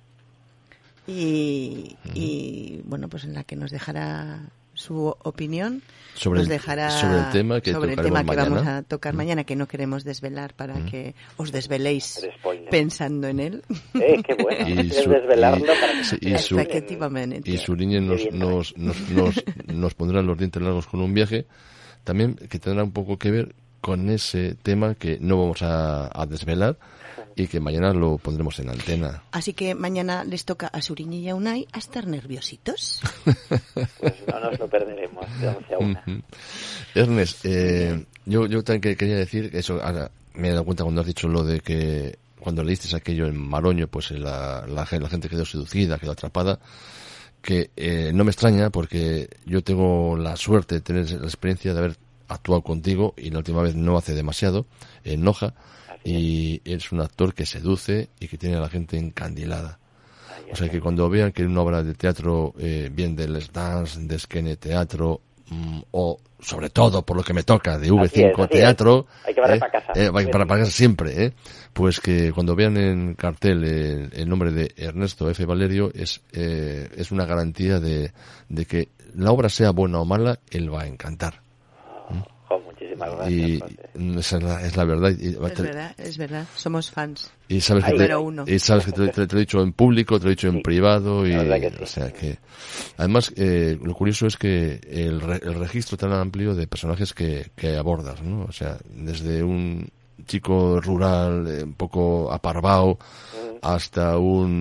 y en la que nos dejará su opinión sobre el tema que vamos a tocar mañana, que no queremos desvelar para que os desveléis pensando en él. Qué bueno. Desvelarlo para efectivamente. Y su niña nos pondrá los dientes largos con un viaje también que tendrá un poco que ver con ese tema que no vamos a desvelar y que mañana lo pondremos en antena. Así que mañana les toca a Suriñi y a Unai a estar nerviositos. Pues no nos lo perderemos de 11 a 1. Ernest, yo también quería decir eso. Ahora me he dado cuenta cuando has dicho lo de que cuando leíste aquello en Maroño, pues la gente quedó seducida, quedó atrapada, que no me extraña porque yo tengo la suerte de tener la experiencia de haber actuado contigo y la última vez no hace demasiado en Noja. Y es un actor que seduce y que tiene a la gente encandilada. O sea que cuando vean que en una obra de teatro, bien del Les Dance, de Skene Teatro, o sobre todo por lo que me toca de V5 Teatro, hay que barrer para casa. Para casa siempre, pues que cuando vean en cartel el nombre de Ernesto F. Valerio es una garantía de que la obra sea buena o mala, él va a encantar. Muchísimas gracias. Y es la verdad. Es verdad. Somos fans. Y sabes que te lo he dicho en público, te lo he dicho en privado, y o sea que además lo curioso es que el registro tan amplio de personajes que abordas, ¿no? O sea, desde un chico rural un poco aparvao hasta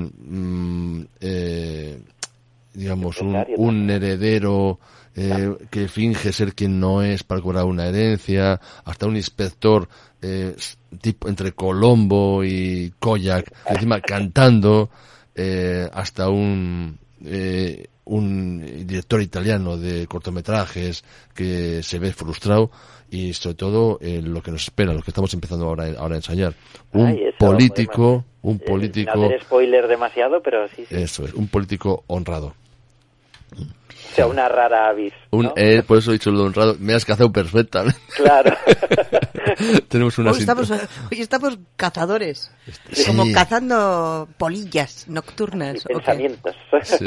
un digamos un heredero que finge ser quien no es para cobrar una herencia, hasta un inspector tipo entre Colombo y Koyak, que encima cantando, hasta un director italiano de cortometrajes que se ve frustrado, y sobre todo lo que nos espera, lo que estamos empezando ahora a ensayar, un político no hacer spoiler demasiado, pero sí. Eso es, un político honrado. O sea, una rara avis, ¿no? Por eso he dicho lo honrado. Me has cazado perfectamente. Claro. Tenemos una hoy estamos cazadores. Sí. Como cazando polillas nocturnas. Pensamientos. Sí.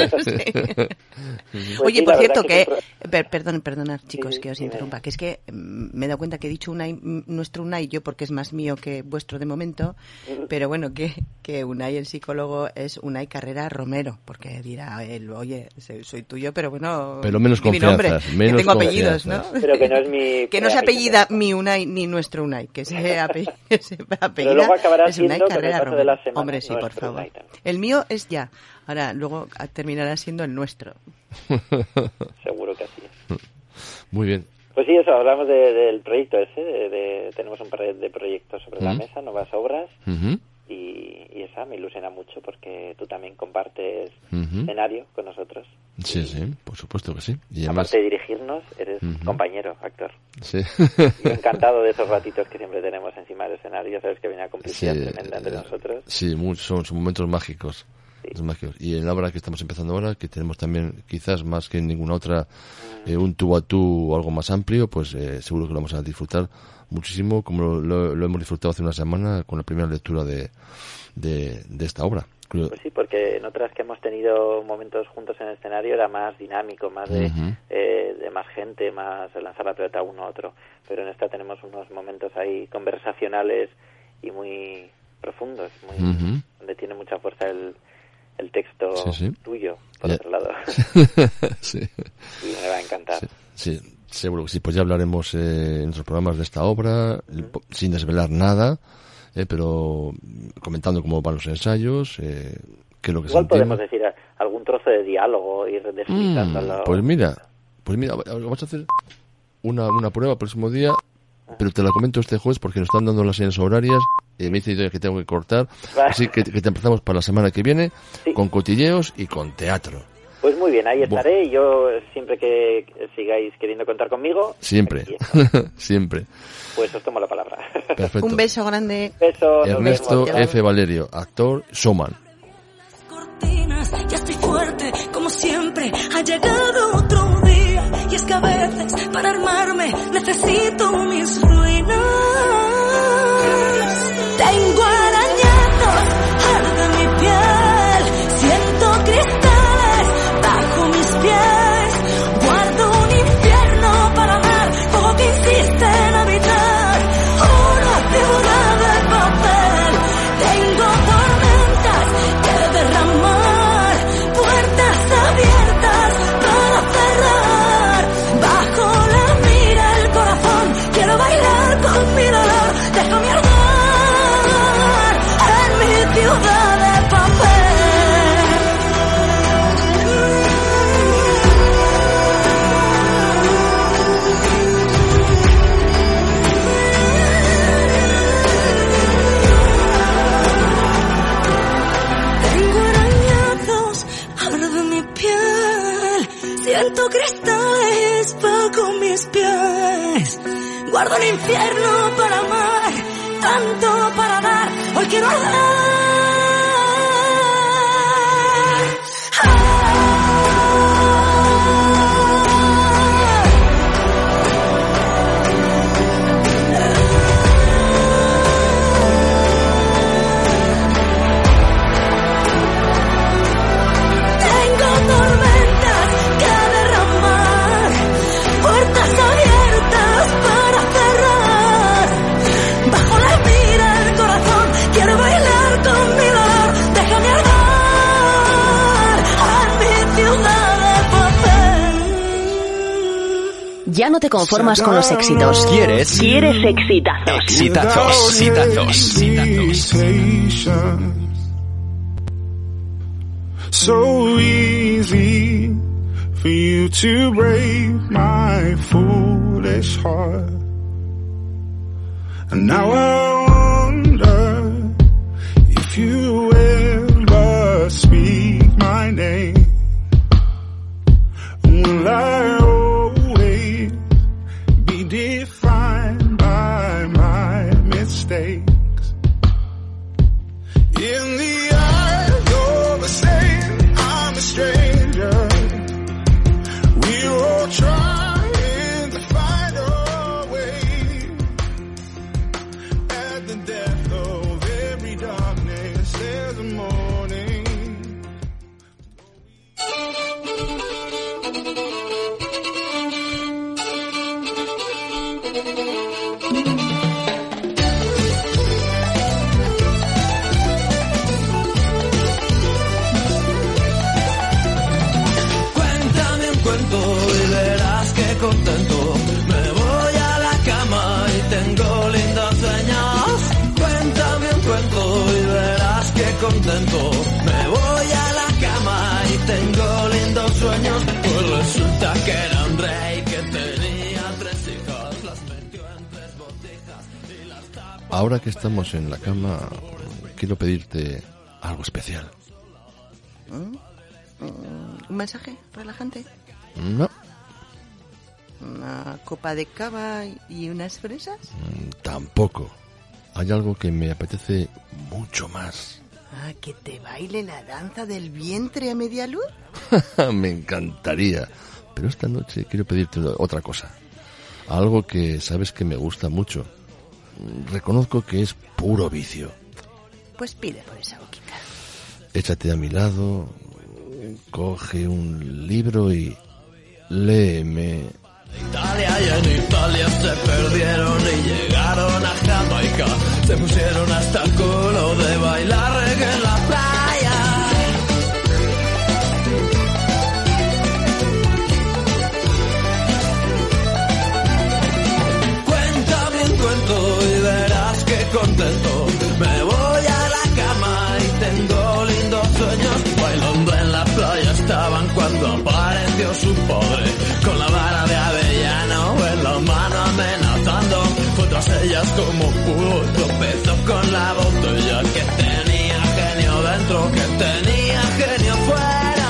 Pues oye, por cierto, perdonad chicos que os interrumpa, que es que me he dado cuenta que he dicho Unai, nuestro Unai, yo porque es más mío que vuestro de momento, pero bueno, que Unai, el psicólogo, es Unai Carrera Romero, porque dirá él, oye, soy tuyo, pero bueno, pero menos confianza, que tengo apellidos, ¿no? Pero que no es mi que no se apellida mi Unai ni nuestro Unai, que se apellida pero luego acabará es Unai siendo Carrera con el paso de las Romero. Hombre, sí, por favor. El mío es ya. Ahora, luego terminará siendo el nuestro. Seguro que así es. Muy bien. Pues sí, eso, hablamos del proyecto ese, tenemos un par de proyectos sobre la mesa, nuevas obras, y esa me ilusiona mucho porque tú también compartes escenario con nosotros. Sí, por supuesto que sí. Y además, aparte de dirigirnos, eres compañero, actor. Sí. Y encantado de esos ratitos que siempre tenemos encima del escenario. Ya sabes que viene una complicidad tremenda entre nosotros. Sí, son momentos mágicos. Y en la obra que estamos empezando ahora, que tenemos también, quizás más que en ninguna otra, un tú a tú o algo más amplio, pues seguro que lo vamos a disfrutar muchísimo, como lo hemos disfrutado hace una semana con la primera lectura de esta obra. Pues sí, porque en otras que hemos tenido momentos juntos en el escenario era más dinámico, más de más gente, más lanzar la pelota uno a otro. Pero en esta tenemos unos momentos ahí conversacionales y muy profundos, donde tiene mucha fuerza el texto tuyo, por otro lado. Sí. Y me va a encantar. Sí, seguro que sí. Pues ya hablaremos en nuestros programas de esta obra, sin desvelar nada, pero comentando cómo van los ensayos, qué es lo que igual podemos decir algún trozo de diálogo, ir deslizándolo. Pues mira, vamos a hacer una prueba el próximo día, pero te la comento este jueves porque nos están dando las señales horarias. Me dice que tengo que cortar, así que te empezamos para la semana que viene con cotilleos y con teatro. Pues muy bien, ahí estaré. Yo siempre que sigáis queriendo contar conmigo, siempre siempre, pues os tomo la palabra. Perfecto. Un beso grande. Ernesto F. Valerio, actor, showman. Ya estoy fuerte, como siempre. Ha llegado otro día, y es que a veces para armarme necesito mis ruinas. Tengo arañazos, arde mi piel, siento cristales bajo mis pies. Guardo un infierno para amar, fuego que insiste en habitar una figura de papel. Tengo tormentas que derramar, puertas abiertas para cerrar. Bajo la mira el corazón que mi piel, siento cristales bajo mis pies. Guardo el infierno para amar, tanto para dar, hoy quiero arder. Ya no te conformas con los éxitos. ¿Quieres exitazos? So easy for you to break my foolish heart. And now I wonder if you ever speak my name. Will I always be defined by my mistakes? In the eyes of a saint, I'm a stranger. We're all trying to find our way. At the depth of every darkness, there's a morning. Cuéntame un cuento y verás que contento. Me voy a la cama y tengo lindos sueños. Cuéntame un cuento y verás que contento. Me voy a la cama y tengo lindos sueños. Pues resulta que era un rey que tenía 3 hijas. Las metió en 3 botijas y las tapó. Ahora que estamos en la cama, quiero pedirte algo especial. ¿Un mensaje relajante? No, ¿Una copa de cava y unas fresas? tampoco. Hay algo que me apetece mucho más. Ah, ¿que te baile la danza del vientre a media luz? Me encantaría. Pero esta noche quiero pedirte otra cosa. Algo que sabes que me gusta mucho. Reconozco que es puro vicio. Pues pide por esa boquita. Échate a mi lado, coge un libro y léeme. Italia y en Italia se perdieron y llegaron a Jamaica. Se pusieron hasta el culo de bailar reggae en la playa. Cuéntame un cuento y verás que contento. Me voy a la cama y tengo lindos sueños. Bailando en la playa estaban cuando apareció su padre con la vara de avellano en la mano amenazando. Fue tras ellas como pudo, tropezó con la botella que tenía genio dentro, que tenía genio fuera.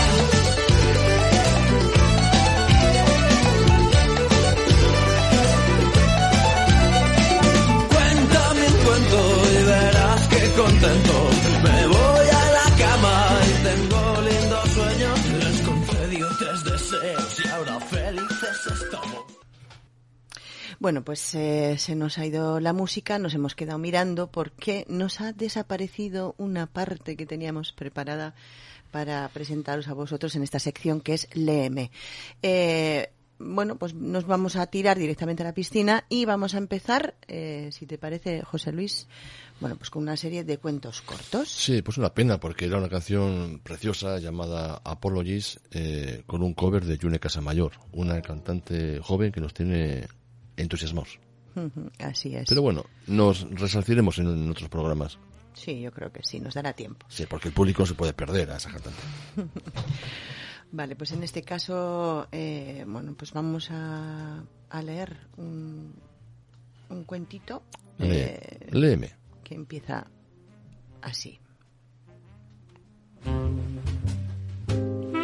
Cuéntame un cuento y verás que contento. Me voy a la cama y tengo lindos sueños. Les concedió 3 deseos y ahora felices estamos. Bueno, pues se nos ha ido la música, nos hemos quedado mirando porque nos ha desaparecido una parte que teníamos preparada para presentaros a vosotros en esta sección que es Léeme. Bueno, pues nos vamos a tirar directamente a la piscina y vamos a empezar, si te parece, José Luis, bueno, pues con una serie de cuentos cortos. Sí, pues una pena porque era una canción preciosa llamada Apologies, con un cover de Yune Casamayor, una cantante joven que nos tiene entusiasmados. Así es. Pero bueno, nos resarciremos en otros programas. Sí, yo creo que sí, nos dará tiempo. Sí, porque el público se puede perder a esa cantante. Vale, pues en este caso, bueno, pues vamos a leer un cuentito. Léeme. Que empieza así.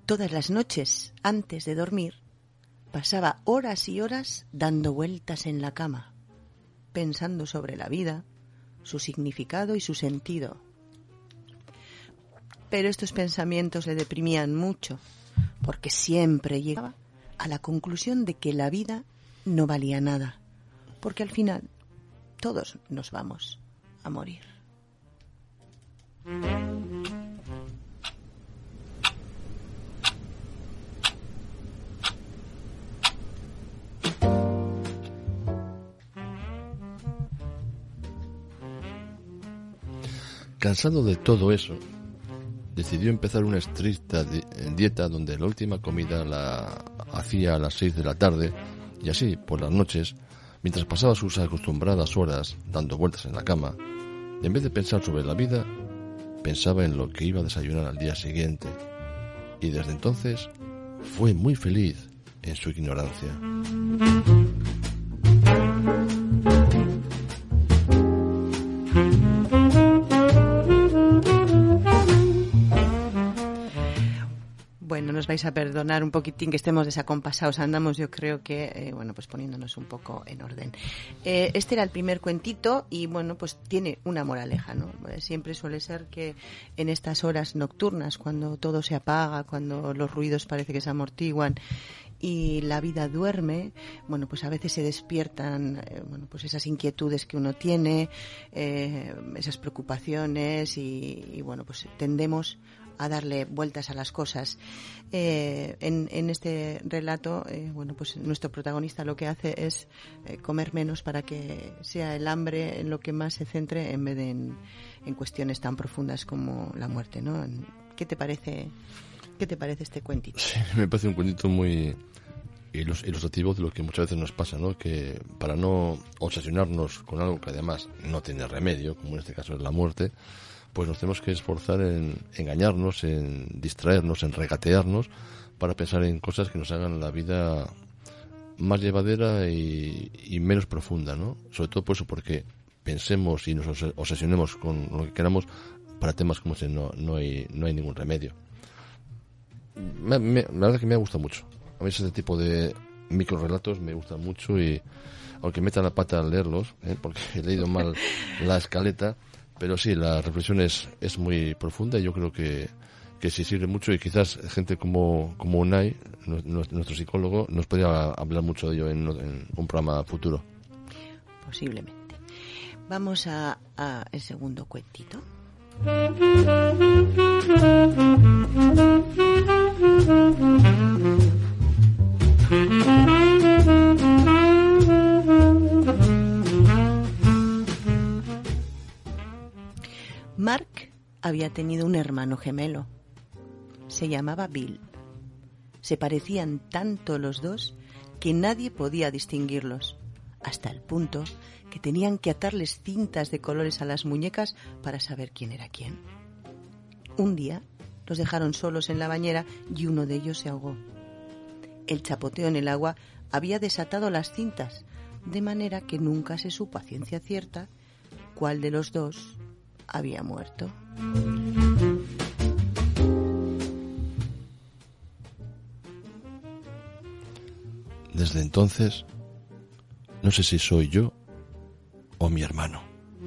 Todas las noches, antes de dormir, pasaba horas y horas dando vueltas en la cama, pensando sobre la vida, su significado y su sentido. Pero estos pensamientos le deprimían mucho, porque siempre llegaba a la conclusión de que la vida no valía nada, porque al final todos nos vamos a morir. Cansado de todo eso, decidió empezar una estricta dieta donde la última comida la hacía a las 6 de la tarde y así, por las noches, mientras pasaba sus acostumbradas horas dando vueltas en la cama, en vez de pensar sobre la vida, pensaba en lo que iba a desayunar al día siguiente. Y desde entonces fue muy feliz en su ignorancia. Bueno, nos vais a perdonar un poquitín que estemos desacompasados. Andamos, yo creo que, pues poniéndonos un poco en orden. Este era el primer cuentito y, pues tiene una moraleja, ¿no? Siempre suele ser que en estas horas nocturnas, cuando todo se apaga, cuando los ruidos parece que se amortiguan y la vida duerme, pues a veces se despiertan, pues esas inquietudes que uno tiene, esas preocupaciones y pues tendemos a darle vueltas a las cosas. En este relato, pues nuestro protagonista lo que hace es comer menos para que sea el hambre en lo que más se centre en vez de en cuestiones tan profundas como la muerte, ¿no? ¿Qué te parece este cuentito? Sí, me parece un cuentito muy ilustrativo de lo que muchas veces nos pasa, ¿no? Que para no obsesionarnos con algo que además no tiene remedio, como en este caso es la muerte, pues nos tenemos que esforzar en engañarnos, en distraernos, en regatearnos para pensar en cosas que nos hagan la vida más llevadera y menos profunda, ¿no? Sobre todo por eso, porque pensemos y nos obsesionemos con lo que queramos para temas como ese no hay ningún remedio. La verdad es que me gusta mucho. A mí ese tipo de microrelatos me gustan mucho y aunque meta la pata al leerlos, porque he leído mal la escaleta, pero sí, la reflexión es muy profunda y yo creo que sí sirve mucho y quizás gente como Unai, nuestro psicólogo, nos podría hablar mucho de ello en un programa futuro. Posiblemente. Vamos a el segundo cuentito. Mark había tenido un hermano gemelo. Se llamaba Bill. Se parecían tanto los dos que nadie podía distinguirlos, hasta el punto que tenían que atarles cintas de colores a las muñecas para saber quién era quién. Un día los dejaron solos en la bañera y uno de ellos se ahogó. El chapoteo en el agua había desatado las cintas, de manera que nunca se supo a ciencia cierta cuál de los dos había muerto. Desde entonces, no sé si soy yo o mi hermano.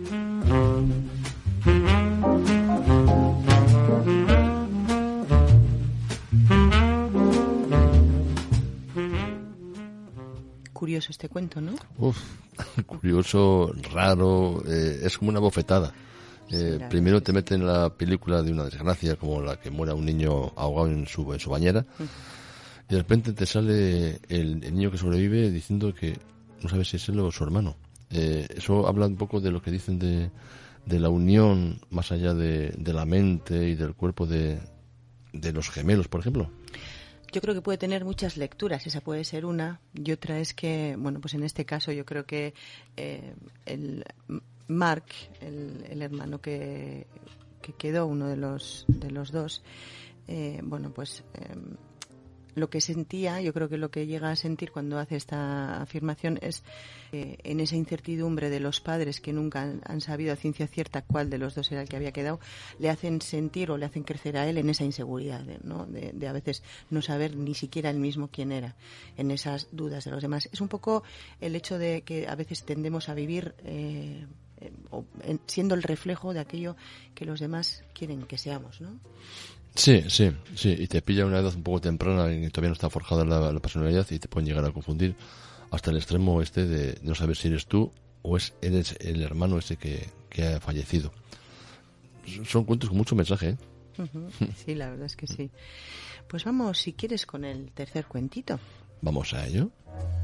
Curioso este cuento, ¿no? Curioso, raro, es como una bofetada. Primero te meten la película de una desgracia como la que muera un niño ahogado en su bañera y de repente te sale el niño que sobrevive diciendo que no sabes si es él o su hermano. Eso habla un poco de lo que dicen de la unión más allá de la mente y del cuerpo de los gemelos, por ejemplo. Yo creo que puede tener muchas lecturas, esa puede ser una, y otra es que, pues en este caso yo creo que el Mark, el hermano que quedó, uno de los dos, lo que sentía, yo creo que lo que llega a sentir cuando hace esta afirmación es en esa incertidumbre de los padres que nunca han sabido a ciencia cierta cuál de los dos era el que había quedado, le hacen sentir o le hacen crecer a él en esa inseguridad, ¿no? De a veces no saber ni siquiera él mismo quién era, en esas dudas de los demás. Es un poco el hecho de que a veces tendemos a vivir siendo el reflejo de aquello que los demás quieren que seamos, ¿no? Sí, y te pilla una edad un poco temprana en que todavía no está forjada la personalidad y te pueden llegar a confundir hasta el extremo de no saber si eres tú o eres el hermano ese que ha fallecido. Son cuentos con mucho mensaje, ¿eh? Sí, la verdad es que sí. Pues vamos, si quieres, con el tercer cuentito. Vamos a ello.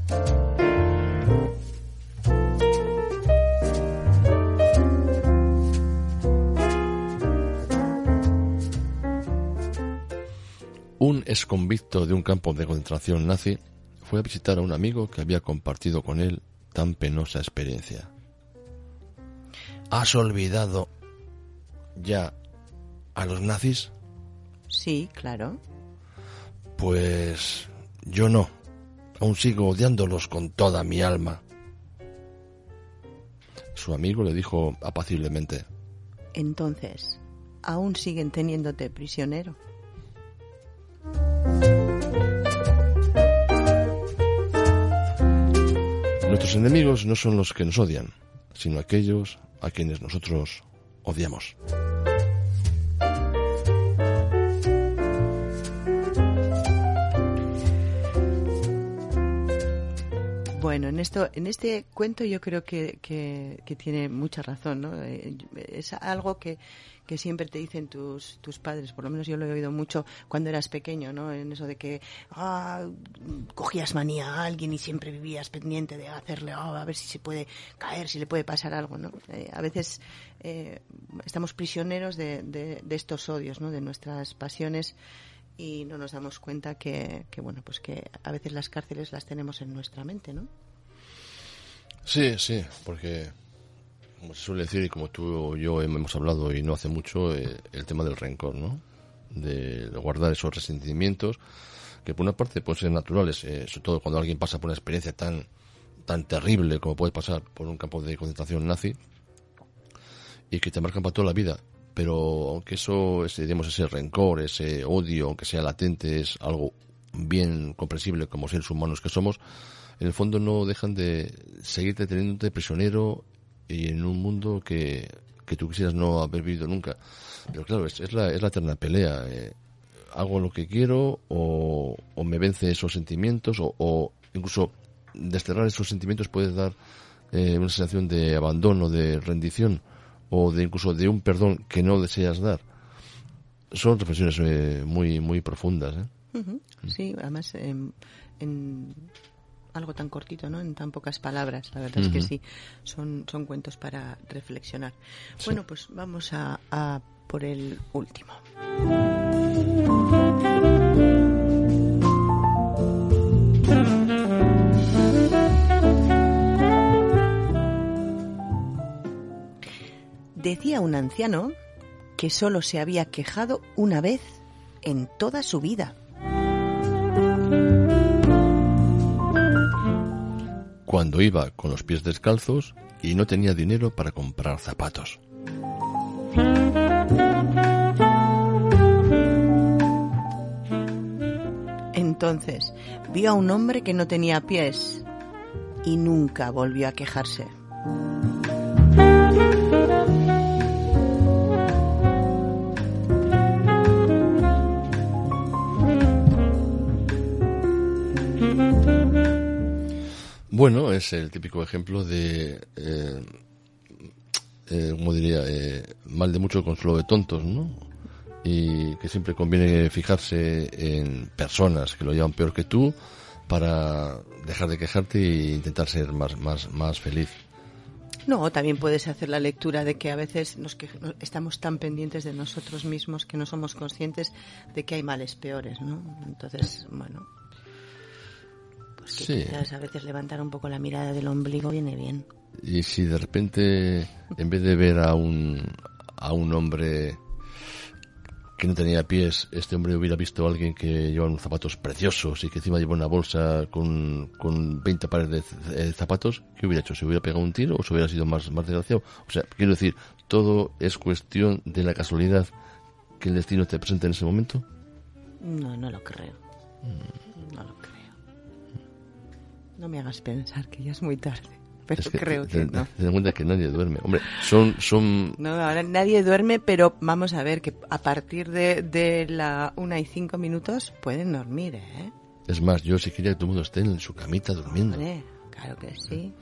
Un exconvicto de un campo de concentración nazi fue a visitar a un amigo que había compartido con él tan penosa experiencia. ¿Has olvidado ya a los nazis? Sí, claro. Pues yo no. Aún sigo odiándolos con toda mi alma. Su amigo le dijo apaciblemente: Entonces, ¿aún siguen teniéndote prisionero? Nuestros enemigos no son los que nos odian, sino aquellos a quienes nosotros odiamos. Bueno, en este cuento yo creo que tiene mucha razón, ¿no? Es algo que siempre te dicen tus padres, por lo menos yo lo he oído mucho cuando eras pequeño, ¿no? En eso de que cogías manía a alguien y siempre vivías pendiente de hacerle, a ver si se puede caer, si le puede pasar algo, ¿no? A veces estamos prisioneros de estos odios, ¿no? De nuestras pasiones. Y no nos damos cuenta que bueno, pues que a veces las cárceles las tenemos en nuestra mente, ¿no? Sí, porque como se suele decir y como tú o yo hemos hablado y no hace mucho, el tema del rencor, ¿no? De guardar esos resentimientos que por una parte pueden ser naturales, sobre todo cuando alguien pasa por una experiencia tan terrible como puede pasar por un campo de concentración nazi y que te marcan para toda la vida. Pero aunque eso, ese rencor, ese odio, aunque sea latente, es algo bien comprensible como seres humanos que somos, en el fondo no dejan de seguirte teniéndote prisionero y en un mundo que tú quisieras no haber vivido nunca. Pero claro, es la eterna pelea. Hago lo que quiero o me vence esos sentimientos o incluso desterrar esos sentimientos puede dar una sensación de abandono, de rendición, o de incluso de un perdón que no deseas dar. Son reflexiones muy muy profundas, ¿eh? Uh-huh. Sí, además en algo tan cortito, ¿no? En tan pocas palabras. La verdad es que sí, son cuentos para reflexionar. Sí. Bueno, pues vamos a por el último. Decía un anciano que solo se había quejado una vez en toda su vida. Cuando iba con los pies descalzos y no tenía dinero para comprar zapatos. Entonces vio a un hombre que no tenía pies y nunca volvió a quejarse. Bueno, es el típico ejemplo de, ¿cómo diría? Mal de mucho consuelo de tontos, ¿no? Y que siempre conviene fijarse en personas que lo llevan peor que tú para dejar de quejarte e intentar ser más feliz. No, también puedes hacer la lectura de que a veces estamos tan pendientes de nosotros mismos que no somos conscientes de que hay males peores, ¿no? Entonces, bueno, pues que sí, quizás a veces levantar un poco la mirada del ombligo viene bien. Y si de repente, en vez de ver a un hombre que no tenía pies, este hombre hubiera visto a alguien que lleva unos zapatos preciosos y que encima lleva una bolsa con 20 pares de zapatos, ¿qué hubiera hecho? ¿Se hubiera pegado un tiro o se hubiera sido más desgraciado? O sea, quiero decir, ¿todo es cuestión de la casualidad que el destino te presenta en ese momento? No lo creo. No lo creo. No me hagas pensar que ya es muy tarde. Pero es que creo que no. Ten en cuenta que nadie duerme. Hombre, son... No, ahora nadie duerme, pero vamos a ver que a partir de la 1:05 pueden dormir, ¿eh? Es más, yo sí quería que todo el mundo esté en su camita durmiendo. Hombre, claro que sí.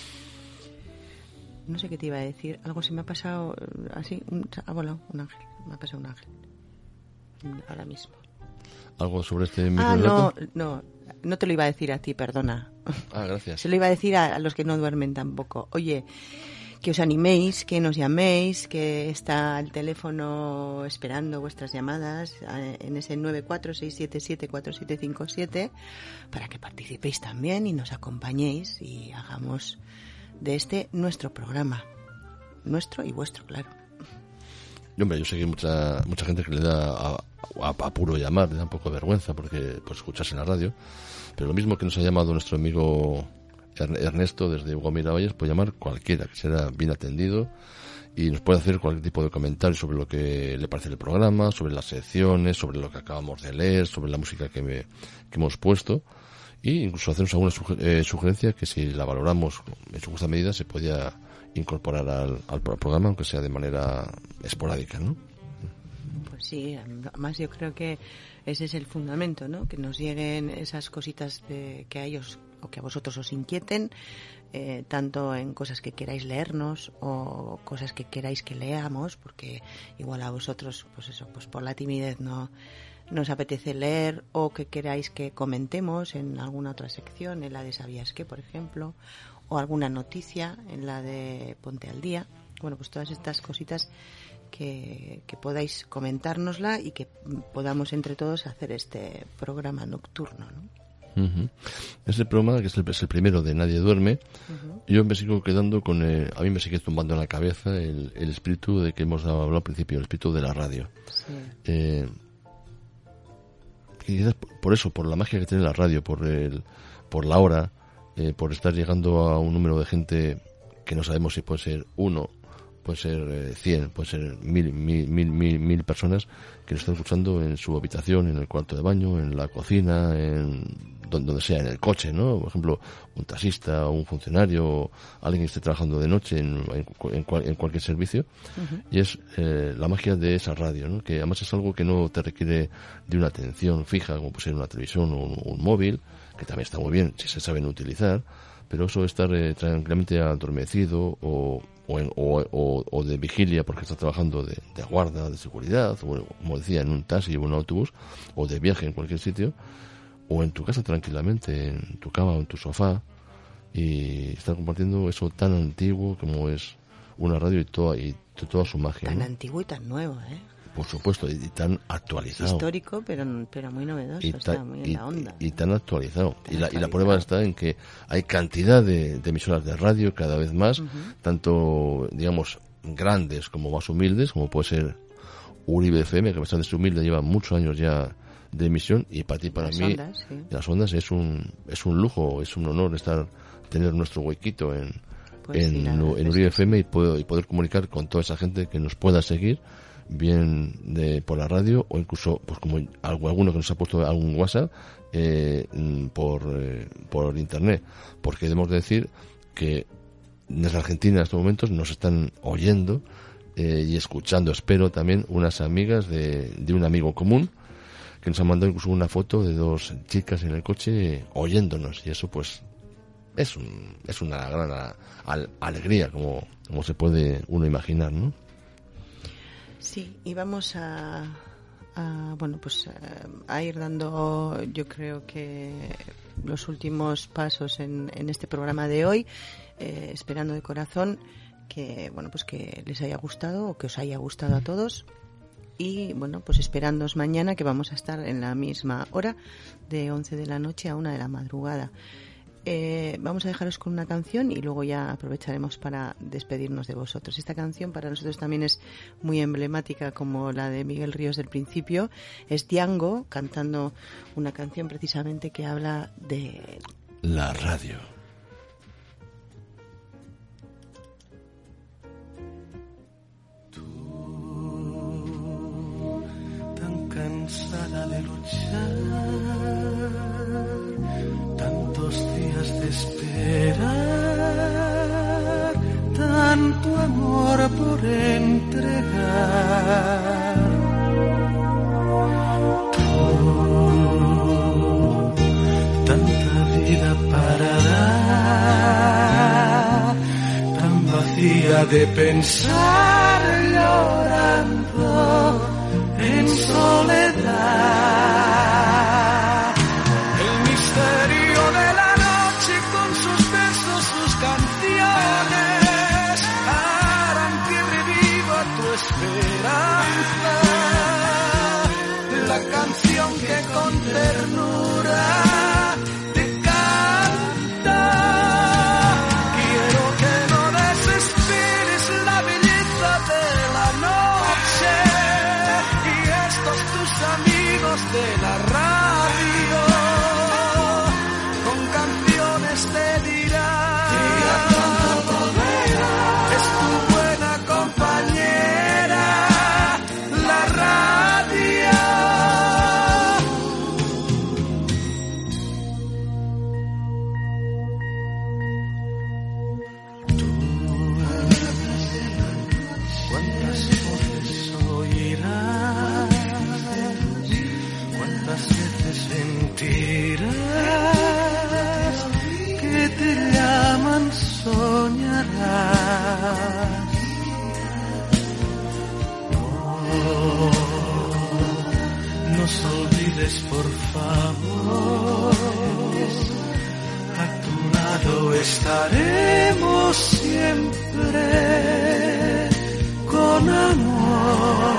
No sé qué te iba a decir. Algo se me ha pasado así. Ha volado un ángel. Me ha pasado un ángel. Ahora mismo. ¿Algo sobre este microrelato? No te lo iba a decir a ti, perdona. Ah, gracias. Se lo iba a decir a los que no duermen tampoco. Oye, que os animéis, que nos llaméis, que está el teléfono esperando vuestras llamadas en ese 946774757 para que participéis también y nos acompañéis y hagamos de este nuestro programa. Nuestro y vuestro, claro. Y hombre, yo sé que hay mucha gente que le da a puro llamar, le da un poco de vergüenza porque pues escucharse en la radio, pero lo mismo que nos ha llamado nuestro amigo Ernesto desde Hugo Miravalles, puede llamar cualquiera, que será bien atendido y nos puede hacer cualquier tipo de comentario sobre lo que le parece el programa, sobre las secciones, sobre lo que acabamos de leer, sobre la música que hemos puesto, e incluso hacernos alguna sugerencia que si la valoramos en su justa medida se podía incorporar al programa, aunque sea de manera esporádica, ¿no? Pues sí, además yo creo que ese es el fundamento, ¿no? Que nos lleguen esas cositas que a ellos o que a vosotros os inquieten, tanto en cosas que queráis leernos o cosas que queráis que leamos, porque igual a vosotros, pues eso, pues por la timidez no nos apetece leer, o que queráis que comentemos en alguna otra sección, en la de ¿Sabías qué?, por ejemplo, o alguna noticia en la de Ponte al Día. Bueno, pues todas estas cositas que podáis comentárnosla y que podamos entre todos hacer este programa nocturno, ¿no? Este programa, que es el primero de Nadie Duerme, yo me sigo quedando con a mí me sigue zumbando en la cabeza el espíritu de que hemos hablado al principio, el espíritu de la radio. Sí. Quizás por eso, por la magia que tiene la radio, por la hora, por estar llegando a un número de gente que no sabemos si puede ser 1, puede ser 100, puede ser 1000 personas que nos están escuchando en su habitación, en el cuarto de baño, en la cocina, en donde sea, en el coche, ¿no? Por ejemplo, un taxista, un funcionario, alguien que esté trabajando de noche en cualquier servicio. Y es la magia de esa radio, ¿no? Que además es algo que no te requiere de una atención fija, como puede ser una televisión o un móvil, que también está muy bien si se saben utilizar, pero eso de estar tranquilamente adormecido o de vigilia porque estás trabajando de guarda, de seguridad, o como decía, en un taxi o en un autobús, o de viaje en cualquier sitio, o en tu casa tranquilamente, en tu cama o en tu sofá, y estar compartiendo eso tan antiguo como es una radio y toda su magia. Tan ¿no? antiguo y tan nuevo, ¿eh? Por supuesto, y tan actualizado. Histórico, pero muy novedoso, está muy en la onda. Y tan actualizado. Y la prueba está en que hay cantidad de emisoras de radio cada vez más, tanto, digamos, grandes como más humildes, como puede ser Uribe FM, que a pesar de ser humilde lleva muchos años ya de emisión, y para ti, para mí, las ondas es un lujo, es un honor tener nuestro huequito en Uribe FM y poder comunicar con toda esa gente que nos pueda seguir bien por la radio, o incluso pues como alguno que nos ha puesto algún WhatsApp por internet, porque debemos decir que desde Argentina en estos momentos nos están oyendo y escuchando, espero también unas amigas de un amigo común que nos han mandado incluso una foto de 2 chicas en el coche oyéndonos, y eso pues es una gran alegría, como se puede uno imaginar, ¿no? Sí, y vamos a ir dando, yo creo que los últimos pasos en este programa de hoy, esperando de corazón que les haya gustado o que os haya gustado a todos, y pues esperándoos mañana, que vamos a estar en la misma hora, de 11 de la noche a 1 de la madrugada. vamos a dejaros con una canción y luego ya aprovecharemos para despedirnos de vosotros. Esta canción para nosotros también es muy emblemática, como la de Miguel Ríos del principio. Es Diango cantando una canción precisamente que habla de la radio. Cansada de luchar, tantos días de esperar, tanto amor por entregar. Tú, tanta vida para dar, tan vacía de pensar llorando en soledad. El misterio de la noche con sus besos, sus canciones harán que reviva tu esperanza. La canción que con ternura te canta. Quiero que no desesperes la belleza de la noche. Tus amigos de la radio con canciones te dirán, es tu buena compañera la radio. Tú, cuántas voces oirás, cuántas veces sentirás que te llaman, soñarás. Oh, no nos olvides por favor, a tu lado estaremos siempre con amor.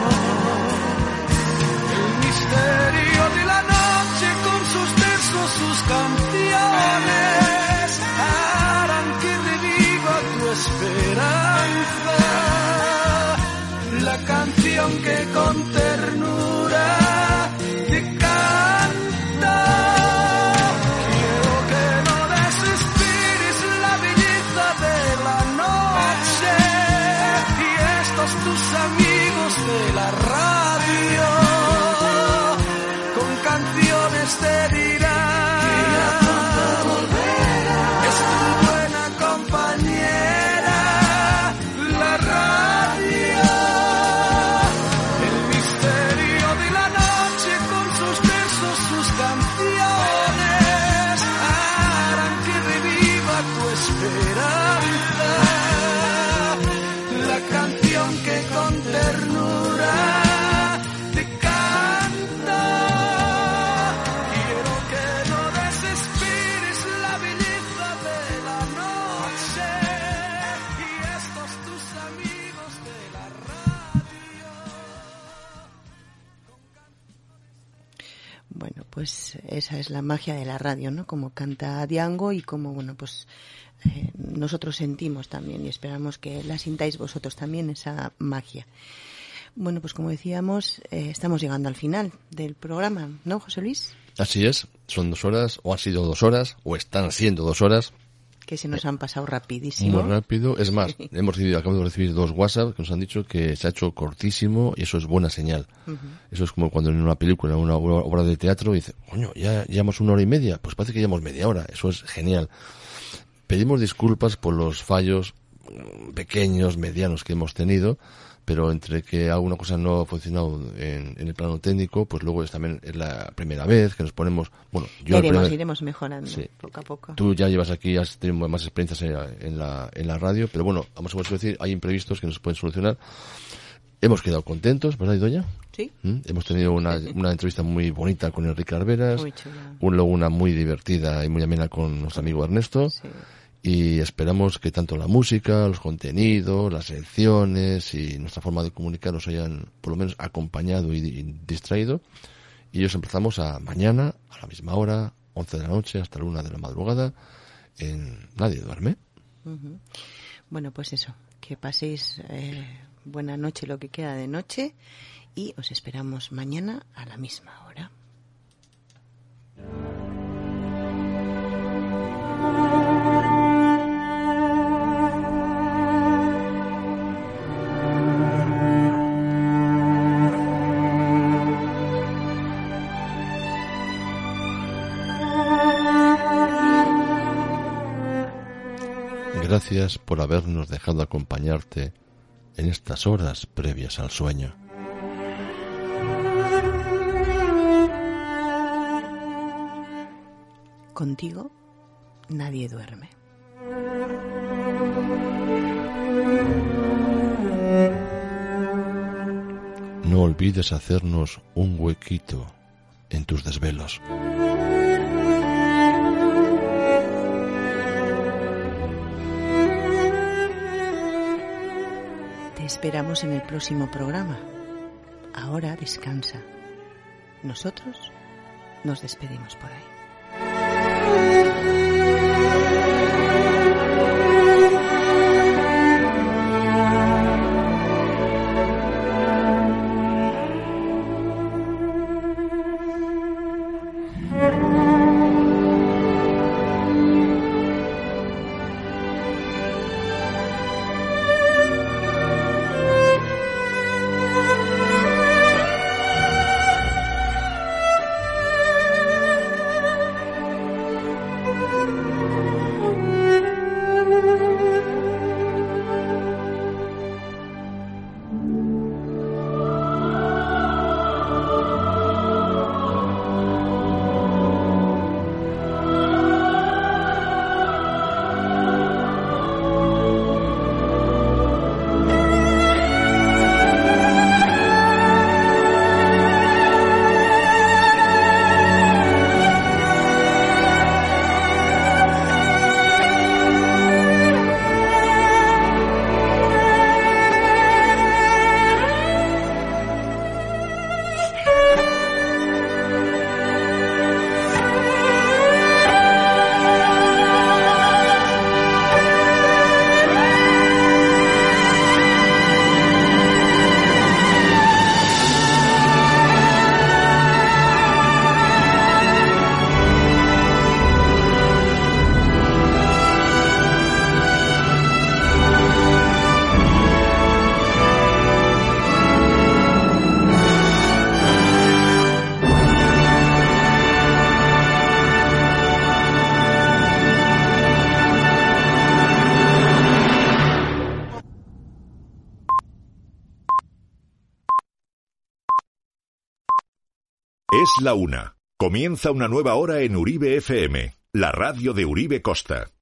El misterio de la noche con sus versos, sus canciones harán que reviva tu esperanza, la canción que con ternura te canta. Quiero que no desesperes la belleza de la noche y estos tus amigos de la radio con canciones te dirán que ya pronto volverás. Es tu buena compañera la radio. El misterio de la noche con sus versos, sus canciones harán que reviva tu esperanza, la canción que con ternura te canta. Quiero que no desesperes la belleza de la noche y estos tus amigos de la radio. Bueno, pues esa es la magia de la radio, ¿no? Como canta Diango y como, bueno, pues nosotros sentimos también y esperamos que la sintáis vosotros también, esa magia. Bueno, pues como decíamos, estamos llegando al final del programa, ¿no, José Luis? Así es, son 2 horas, o han sido 2 horas, o están siendo 2 horas. Que se nos han pasado rapidísimo. Muy rápido. Es más, acabamos de recibir 2 WhatsApp que nos han dicho que se ha hecho cortísimo y eso es buena señal. Uh-huh. Eso es como cuando en una película, en una obra de teatro, dice, coño, ya llevamos 1 hora y media. Pues parece que llevamos media hora. Eso es genial. Pedimos disculpas por los fallos pequeños, medianos que hemos tenido, pero entre que alguna cosa no ha funcionado en el plano técnico, pues luego también es la primera vez que nos ponemos... Bueno, yo iremos mejorando, sí, poco a poco. Tú ya llevas aquí, has tenido más experiencias en la radio, pero bueno, vamos a decir, hay imprevistos que nos pueden solucionar. Hemos quedado contentos, ¿verdad, Idoia? Sí. Hemos tenido una entrevista muy bonita con Enrique Arberas, luego una muy divertida y muy amena con nuestro amigo Ernesto. Sí. Y esperamos que tanto la música, los contenidos, las secciones y nuestra forma de comunicar nos hayan por lo menos acompañado y distraído. Y os empezamos mañana, a la misma hora, 11 de la noche hasta la 1 de la madrugada, en Nadie Duerme. Bueno, pues eso, que paséis buena noche, lo que queda de noche, y os esperamos mañana a la misma hora. Gracias por habernos dejado acompañarte en estas horas previas al sueño. Contigo nadie duerme. No olvides hacernos un huequito en tus desvelos. Te esperamos en el próximo programa. Ahora descansa. Nosotros nos despedimos por ahí. Es la 1. Comienza una nueva hora en Uribe FM, la radio de Uribe Costa.